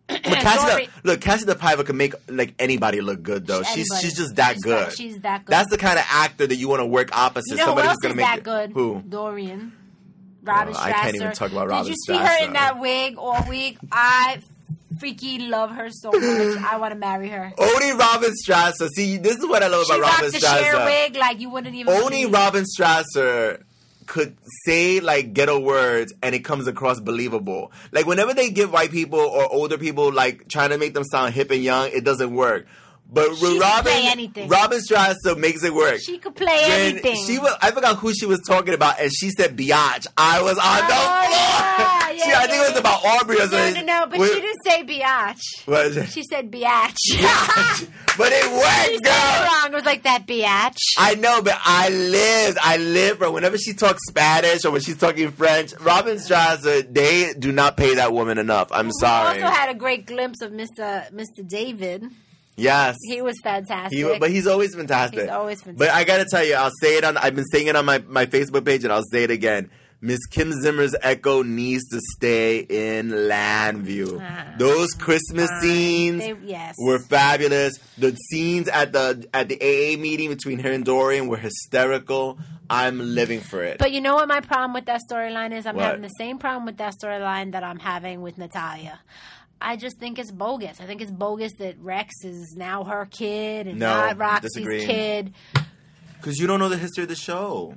Cassie DePaiva can make like anybody look good though. She's just that good. She's that good. That's the kind of actor that you want to work opposite. Somebody who's going to make that good. Who? Dorian. Robin Strasser. I can't even talk about Robin Strasser. Did you see her in that wig all week? I freaking love her so much. I want to marry her. Only Robin Strasser. See, this is what I love about Robin Strasser. She rocked the sheer wig like you wouldn't even Only believe. Robin Strasser could say like ghetto words and it comes across believable. Like whenever they give white people or older people like trying to make them sound hip and young, it doesn't work. But Robin Strasser makes it work. She could play anything. I forgot who she was talking about, and she said biatch. I was on the floor. I think it was about Aubrey or something. No, but she didn't say biatch. What is it? She said biatch. But it worked, she said it wrong. It was like that biatch. I know, but I live, bro. Whenever she talks Spanish or when she's talking French, Robin Strasser, they do not pay that woman enough. I'm sorry. We also had a great glimpse of Mr. David. Yes. He was fantastic. But he's always fantastic. He's always fantastic. But I got to tell you, I've been saying it on my Facebook page, and I'll say it again. Miss Kim Zimmer's Echo needs to stay in Landview. Those Christmas scenes were fabulous. The scenes at the AA meeting between her and Dorian were hysterical. I'm living for it. But you know what my problem with that storyline is? I'm having the same problem with that storyline that I'm having with Natalia. I just think it's bogus. I think it's bogus that Rex is now her kid and not Roxy's kid. Because you don't know the history of the show.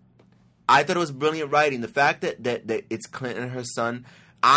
I thought it was brilliant writing. The fact that it's Clint and her son.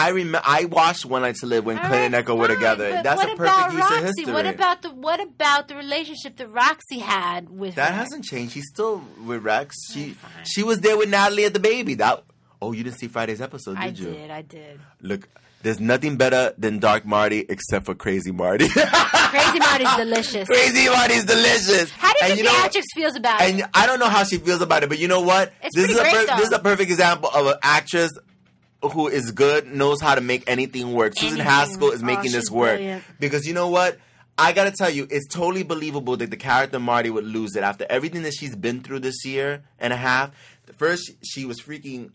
I watched One Night to Live when Clint and Echo were together. That's a perfect use of history. What about the relationship that Roxy had with that Rex? Hasn't changed. She's still with Rex. She was there with Natalie at the baby. You didn't see Friday's episode, did you? I did. Look, there's nothing better than Dark Marty except for Crazy Marty. Crazy Marty's delicious. Crazy Marty's delicious. How do you think the actress feels about it? And I don't know how she feels about it, but you know what? This is a perfect example of an actress who is good, knows how to make anything work. Susan Haskell is making this work. Brilliant. Because you know what? I gotta tell you, it's totally believable that the character Marty would lose it after everything that she's been through this year and a half. First, she was freaking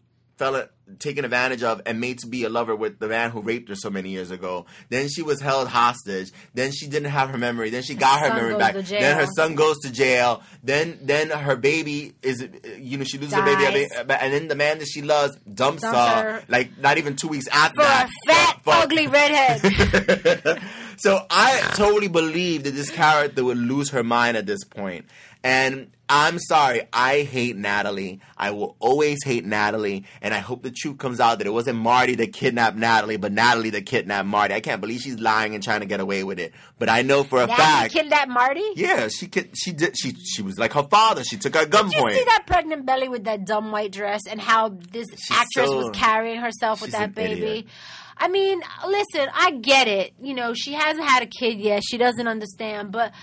taken advantage of and made to be a lover with the man who raped her so many years ago. Then she was held hostage. Then she didn't have her memory. Then she got her memory back. Then her son goes to jail. Then her baby is, she loses her baby. And then the man that she loves dumps her. Like, not even 2 weeks after that. For a fat, ugly redhead. So I totally believe that this character would lose her mind at this point. And I'm sorry, I hate Natalie. I will always hate Natalie. And I hope the truth comes out that it wasn't Marty that kidnapped Natalie, but Natalie that kidnapped Marty. I can't believe she's lying and trying to get away with it. But I know for a fact. Kidnapped Marty? Yeah, she did. She was like her father. She took her at gunpoint. Did you see that pregnant belly with that dumb white dress and how this actress was carrying herself with that baby? Idiot. I mean, listen, I get it. She hasn't had a kid yet. She doesn't understand, but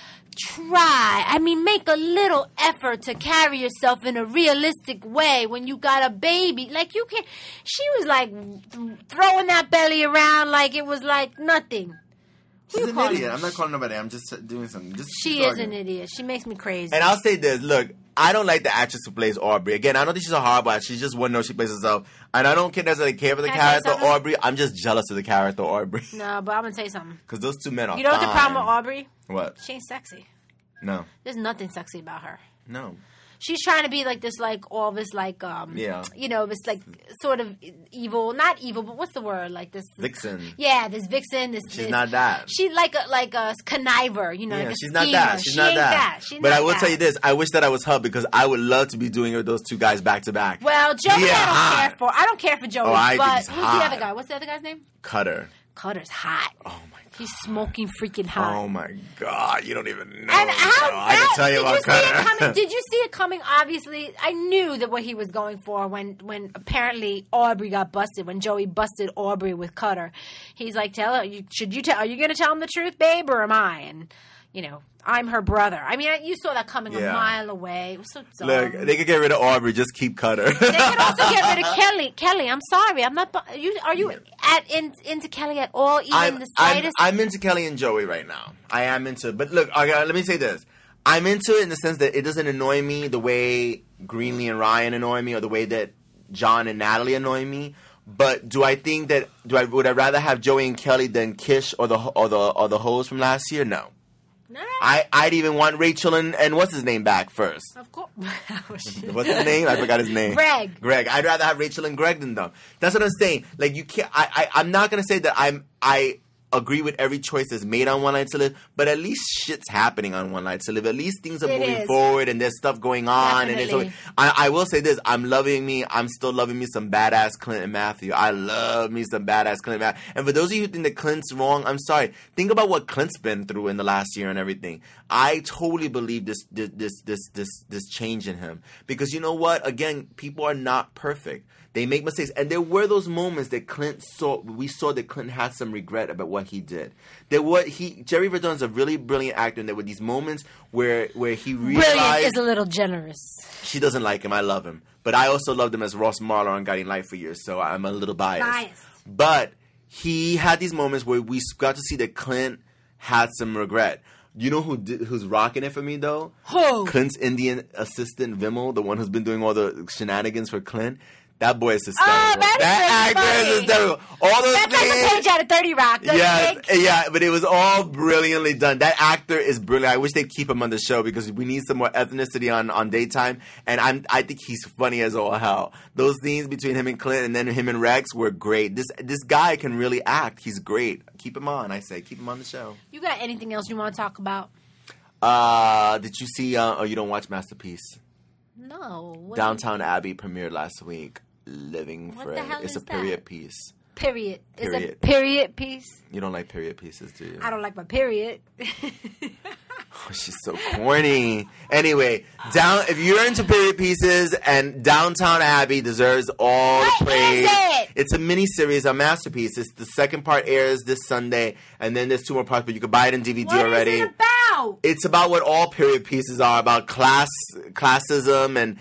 try. I mean, make a little effort to carry yourself in a realistic way when you got a baby. Like, you can't. She was like throwing that belly around like it was like nothing. She's an idiot. I'm not calling nobody. I'm just doing something. She is an idiot. She makes me crazy. And I'll say this. Look, I don't like the actress who plays Aubrey. Again, I don't think she's a horrible actress. She's just one note she plays herself. And I don't necessarily care for the character Aubrey. I'm just jealous of the character Aubrey. No, but I'm going to tell you something. Because those two men are You know what the problem with Aubrey? What? She ain't sexy. No. There's nothing sexy about her. No. She's trying to be like this, like all this, like this like sort of evil, not evil, but what's the word? Like this vixen. Yeah, this vixen. She's not that. She's like a conniver, Yeah, like she's not that. She's not that. But I will tell you this: I wish that I was her because I would love to be doing those two guys back to back. Well, Joey, I don't care for. I don't care for Joey. But who's hot. the other guy? What's the other guy's name? Cutter. Cutter's hot. Oh my God. He's smoking freaking hot. Oh my God, you don't even know. And I can tell you about Cutter. Did you see it coming? Obviously, I knew that what he was going for when apparently Aubrey got busted, when Joey busted Aubrey with Cutter. He's like, are you going to tell him the truth, babe, or am I? And, I'm her brother. I mean, you saw that coming a mile away. It was so dumb. Look, they could get rid of Aubrey. Just keep Cutter. They could also get rid of Kelly. Kelly, I'm sorry. I'm not. Are you into Kelly at all? Even the slightest? I'm into Kelly and Joey right now. I am into. But look, let me say this. I'm into it in the sense that it doesn't annoy me the way Greenlee and Ryan annoy me, or the way that John and Natalie annoy me. But do I think that would I rather have Joey and Kelly than Kish or the hoes from last year? No. No. I'd even want Rachel and what's his name back first. Of course. What's his name? I forgot his name. Greg. I'd rather have Rachel and Greg than them. That's what I'm saying. Like, you can't. I'm not gonna say that I agree with every choice that's made on One Night to Live, but at least shit's happening on One Night to Live. At least things are moving forward and there's stuff going on. Definitely. And I will say this: I'm still loving me some badass Clint and Matthew. I love me some badass Clint and Matthew. And for those of you who think that Clint's wrong, I'm sorry. Think about what Clint's been through in the last year and everything. I totally believe this change in him, because you know what? Again, people are not perfect. They make mistakes, and there were those moments that we saw that Clint had some regret about what he did. Jerry Verdon's a really brilliant actor, and there were these moments where he realized... Brilliant is a little generous. She doesn't like him. I love him. But I also loved him as Ross Marlowe on Guiding Light for years, so I'm a little biased. But he had these moments where we got to see that Clint had some regret. You know who's rocking it for me, though? Who? Clint's Indian assistant, Vimal, the one who's been doing all the shenanigans for Clint. That boy is hysterical. that actor is hysterical. All those That's like the page out of 30 Rock, doesn't it? Yeah, but it was all brilliantly done. That actor is brilliant. I wish they'd keep him on the show because we need some more ethnicity on daytime. And I think he's funny as all hell. Those scenes between him and Clint and then him and Rex were great. This guy can really act. He's great. Keep him on, I say. Keep him on the show. You got anything else you want to talk about? Did you see, you don't watch Masterpiece? No. Downtown Abbey premiered last week. Living What for the hell it's is a period that? piece. Period. Is it Period. period piece? You don't like period pieces, do you? I don't like my period. Oh, she's so corny. Anyway, if you're into period pieces, and Downtown Abbey deserves all the praise. What is it? It's a mini-series, a masterpiece. The second part airs this Sunday, and then there's 2 more parts, but you can buy it in DVD already. What is it about? It's about what all period pieces are, about classism and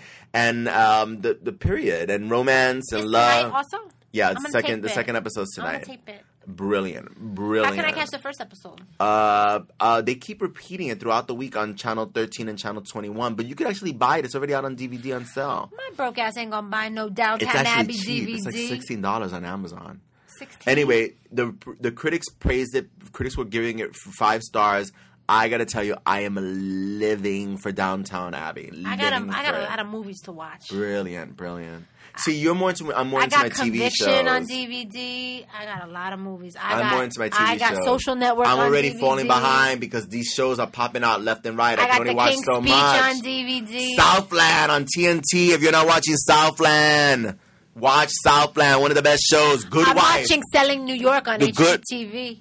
the period and romance and It's love. tonight also? Yeah, I'm the gonna tape second it. episode's I'm gonna tonight. tape it. Brilliant. How can I catch the first episode? They keep repeating it throughout the week on Channel 13 and Channel 21, but you could actually buy it. It's already out on DVD on sale. My broke ass ain't gonna buy no It's Downtown actually Abbey cheap. DVD. It's like $16 on Amazon. 16. Anyway, the critics praised it. Critics were giving it 5 stars. I gotta tell you, I am living for Downtown Abbey. I got a lot of movies to watch. Brilliant. See, you're more into. I'm more I into my got TV shows. Conviction on DVD. I got a lot of movies. I'm more into my TV I got shows. Social Network I'm on already DVD. falling behind because these shows are popping out left and right. I I can got only The watch King's so Speech much. on DVD. Southland on TNT. If you're not watching Southland, watch Southland. One of the best shows. Good I'm Wife. watching Selling New York on HGTV.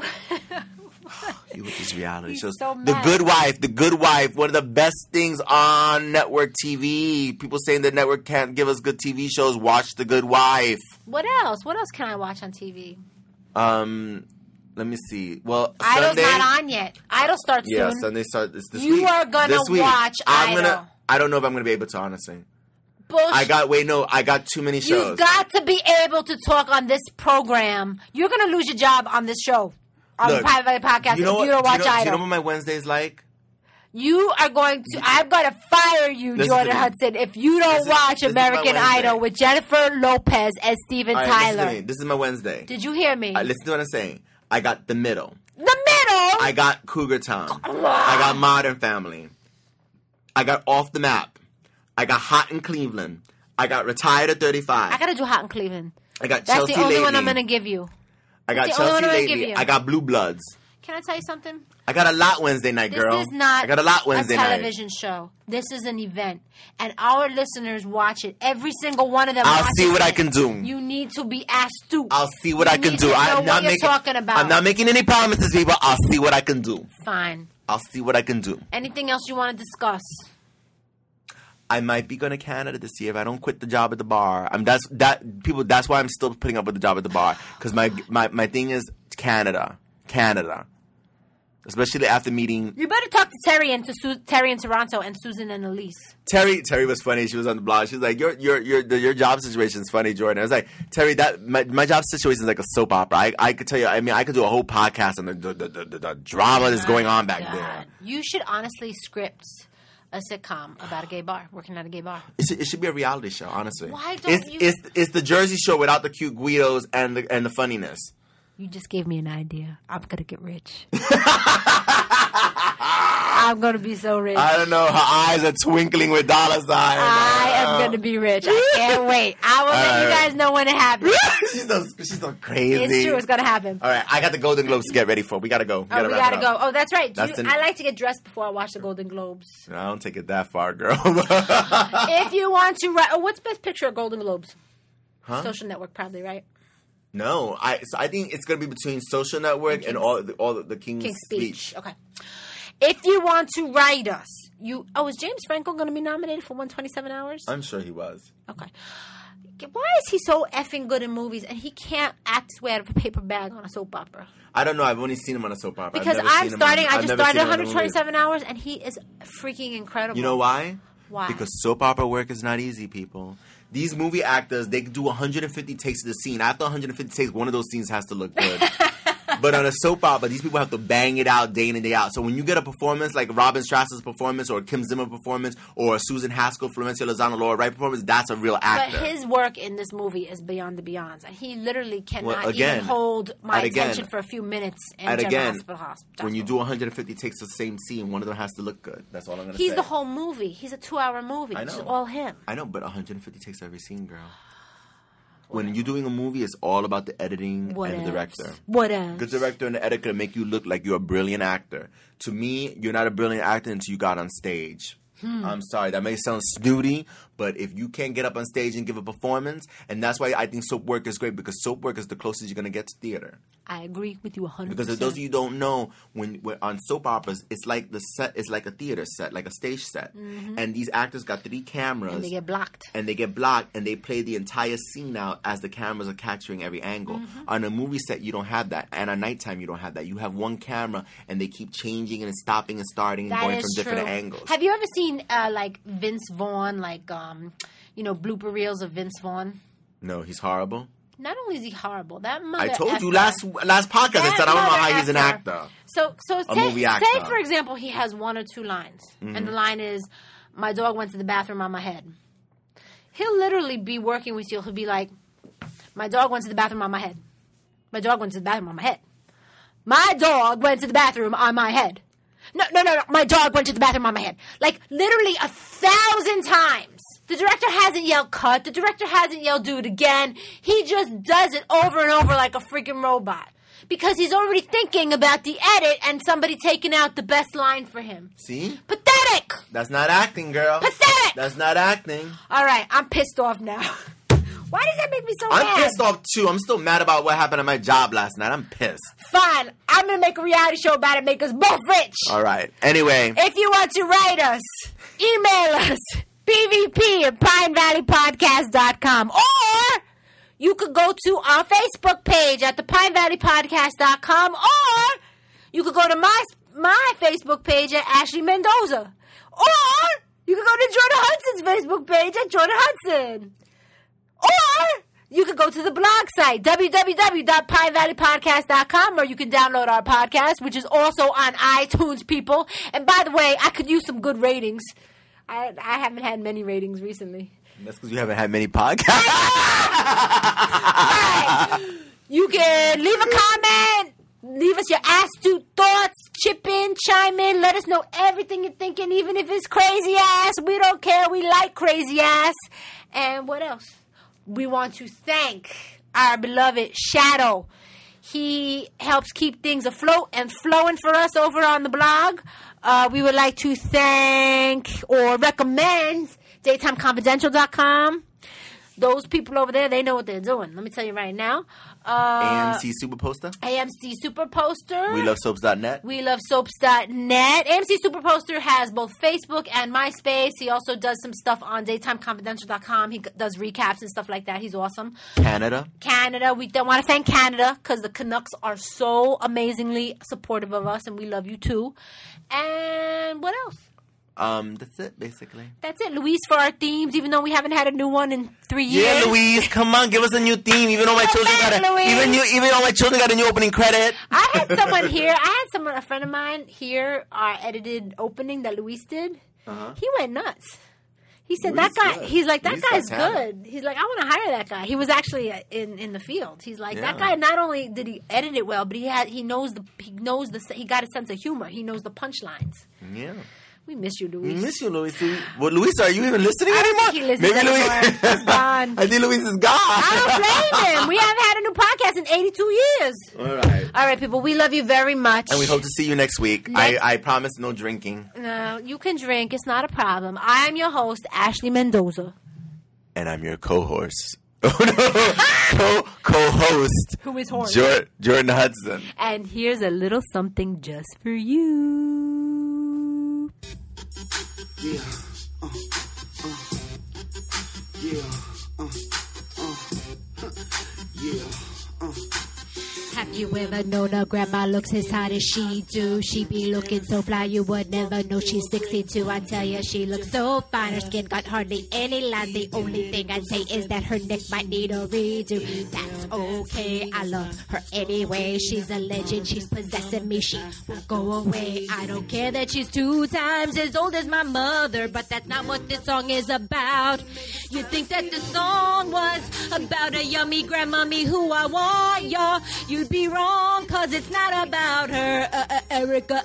You with these reality He's shows. so The mad. Good Wife. The Good Wife. One of the best things on network TV. People saying the network can't give us good TV shows. Watch The Good Wife. What else? What else can I watch on TV? Let me see. Well, Idol's Sunday. not on yet. Idol starts Yeah, soon. Sunday starts this You week. are gonna This week. watch Idol. I don't know if I'm gonna be able to, honestly. Bullshit. I got too many shows. You've got to be able to talk on this program. You're going to lose your job on this show, on Look, the Private Podcast, you know if what, you don't watch do you Idol. know what my Wednesday's like? You are going to... I'm going to fire you, Listen Jordan to me. Hudson, if you don't watch this is my American Wednesday. Idol with Jennifer Lopez and Steven All right, listen Tyler. to me. This is my Wednesday. Did you hear me? Listen to what I'm saying. I got The Middle. The Middle? I got Cougar Town. I got Modern Family. I got Off the Map. I got Hot in Cleveland. I got Retired at 35. I got to do Hot in Cleveland. I got That's Chelsea the only Lately. one I'm going to give you. I got That's the only one Chelsea I'm gonna give Lately. you. I got Blue Bloods. Can I tell you something? I got a lot Wednesday night, girl. This is not I got a lot Wednesday night. television show. This is an event. And our listeners watch it. Every single one of them I'll watches see what it. I can do. You need to be astute. I'll see what I can do. I'm not making, talking about. I'm not making any promises, people. I'll see what I can do. Fine. I'll see what I can do. Anything else you want to discuss? I might be going to Canada this year if I don't quit the job at the bar. That's why I'm still putting up with the job at the bar, because my thing is Canada, especially after meeting. You better talk to Terry and Terry in Toronto and Susan and Elise. Terry was funny. She was on the blog. She was like, your job situation is funny, Jordan. I was like, Terry, my job situation is like a soap opera. I could tell you. I mean, I could do a whole podcast on the drama that's going on back there. You should honestly script a sitcom about a gay bar, working at a gay bar. It should be a reality show, honestly. Why don't It's the Jersey Show without the cute Guidos and the funniness. You just gave me an idea. I'm gonna get rich. I'm gonna be so rich. I don't know. Her eyes are twinkling with dollar signs. I am gonna be rich. I can't wait. I will let you guys know when it happens. she's so crazy. It's true. It's gonna happen. All right, I got the Golden Globes to get ready for. We gotta go. We gotta go. Oh, that's right. That's I like to get dressed before I watch the Golden Globes. I don't take it that far, girl. If you want to write, what's best picture of Golden Globes? Huh? Social Network, probably, right? No, I think it's gonna be between Social Network and all the King's Speech. Okay. If you want to write us, is James Franco going to be nominated for 127 Hours? I'm sure he was. Okay. Why is he so effing good in movies and he can't act his way out of a paper bag on a soap opera? I don't know. I've only seen him on a soap opera. Because I just started 127 Hours and he is freaking incredible. You know why? Why? Because soap opera work is not easy, people. These movie actors, they do 150 takes of the scene. After 150 takes, one of those scenes has to look good. But on a soap opera, these people have to bang it out day in and day out. So when you get a performance like Robin Strasser's performance or Kim Zimmer performance or Susan Haskell, Florencia Lozano, Laura Wright performance, that's a real actor. But his work in this movie is beyond the beyonds. And he literally cannot even hold my attention for a few minutes in General Hospital. When you do 150 takes of the same scene, one of them has to look good. That's all I'm going to say. He's the whole movie. He's a 2-hour movie. I know. It's all him. I know, but 150 takes every scene, girl. When you're doing a movie, it's all about the editing and the director. What else? The director and the editor make you look like you're a brilliant actor. To me, you're not a brilliant actor until you got on stage. I'm sorry, that may sound snooty, but if you can't get up on stage and give a performance, and that's why I think soap work is great, because soap work is the closest you're going to get to theater. I agree with you 100%. Because if those of you who don't know, when on soap operas, it's like the set is like a theater set, like a stage set. Mm-hmm. And these actors got 3 cameras. And they get blocked. And they play the entire scene out as the cameras are capturing every angle. Mm-hmm. On a movie set, you don't have that. And on nighttime, you don't have that. You have one camera, and they keep changing and stopping and starting and going from different angles. Have you ever seen, like, Vince Vaughn, like, blooper reels of Vince Vaughn? No, he's horrible. Not only is he horrible, that mother. I told you last podcast. I said I don't know how he's an actor. So movie actor. Say for example he has 1 or 2 lines, and the line is, "My dog went to the bathroom on my head." He'll literally be working with you. He'll be like, "My dog went to the bathroom on my head. My dog went to the bathroom on my head. My dog went to the bathroom on my head. No. My dog went to the bathroom on my head." Like literally 1,000 times. The director hasn't yelled cut. The director hasn't yelled do it again. He just does it over and over like a freaking robot. Because he's already thinking about the edit and somebody taking out the best line for him. See? Pathetic! That's not acting, girl. Pathetic! That's not acting. All right, I'm pissed off now. Why does that make me so mad? I'm pissed off, too. I'm still mad about what happened at my job last night. I'm pissed. Fine. I'm going to make a reality show about it, make us both rich. All right. Anyway. If you want to write us, email us, pvp@pinevalleypodcast.com. Or you could go to our Facebook page at thepinevalleypodcast.com. Or you could go to my Facebook page at Ashley Mendoza. Or you could go to Jordan Hudson's Facebook page at Jordan Hudson. Or you could go to the blog site, www.pinevalleypodcast.com, or you can download our podcast, which is also on iTunes, people. And by the way, I could use some good ratings. I haven't had many ratings recently. That's because you haven't had many podcasts. Right. You can leave a comment, leave us your astute thoughts, chip in, chime in, let us know everything you're thinking, even if it's crazy ass. We don't care. We like crazy ass. And what else? We want to thank our beloved Shadow. He helps keep things afloat and flowing for us over on the blog. We would like to thank or recommend DaytimeConfidential.com. Those people over there, they know what they're doing. Let me tell you right now. AMC Super Poster. AMC Super Poster. We Love Soaps.net. We Love Soaps.net. AMC Super Poster has both Facebook and MySpace. He also does some stuff on DaytimeConfidential.com. He does recaps and stuff like that. He's awesome. Canada. We don't want to thank Canada because the Canucks are so amazingly supportive of us, and we love you too. And what else? That's it, basically. That's it. Louise for our themes, even though we haven't had a new one in 3 years. Yeah, Louise, come on, give us a new theme. Even though my children got a new opening credit. I had a friend of mine hear our edited opening that Louise did. Uh-huh. He went nuts. He said Louise that guy. good. He's like, that Louise guy's good. He's like, I want to hire that guy. He was actually in the field. He's like, that guy. Not only did he edit it well, but he got a sense of humor. He knows the punchlines. Yeah. We miss you, Luis. We miss you, Luis. Well, Luis, are you even listening anymore? I think he listens anymore. He's gone. I think Luis is gone. I don't blame him. We haven't had a new podcast in 82 years. All right, people. We love you very much. And we hope to see you next week. I promise no drinking. No, you can drink. It's not a problem. I am your host, Ashley Mendoza. And I'm your co-host. Co-host. Who is horny? Jordan Hudson. And here's a little something just for you. Yeah, yeah, yeah, Have you ever known a grandma looks as hot as she do? She be looking so fly you would never know she's 62. I tell you, she looks so fine. Her skin got hardly any line. The only thing I'd say is that her neck might need a redo. That's okay, I love her anyway. She's a legend, she's possessing me. She won't go away. I don't care that she's 2 times as old as my mother, but that's not what this song is about. You'd think that the song was about a yummy grandmommy who I want, y'all. You'd be wrong, cause it's not about her. Erica.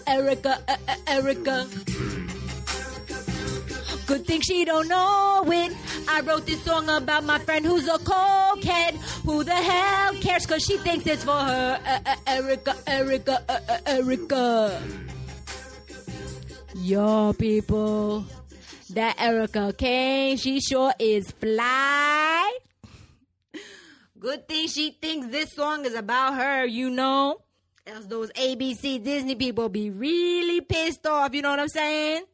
Good thing she don't know it. I wrote this song about my friend who's a cokehead. Who the hell cares, cause she thinks it's for her. Erica. Yo, people. That Erica Kane, she sure is fly. Good thing she thinks this song is about her, you know. Else those ABC Disney people be really pissed off, you know what I'm saying?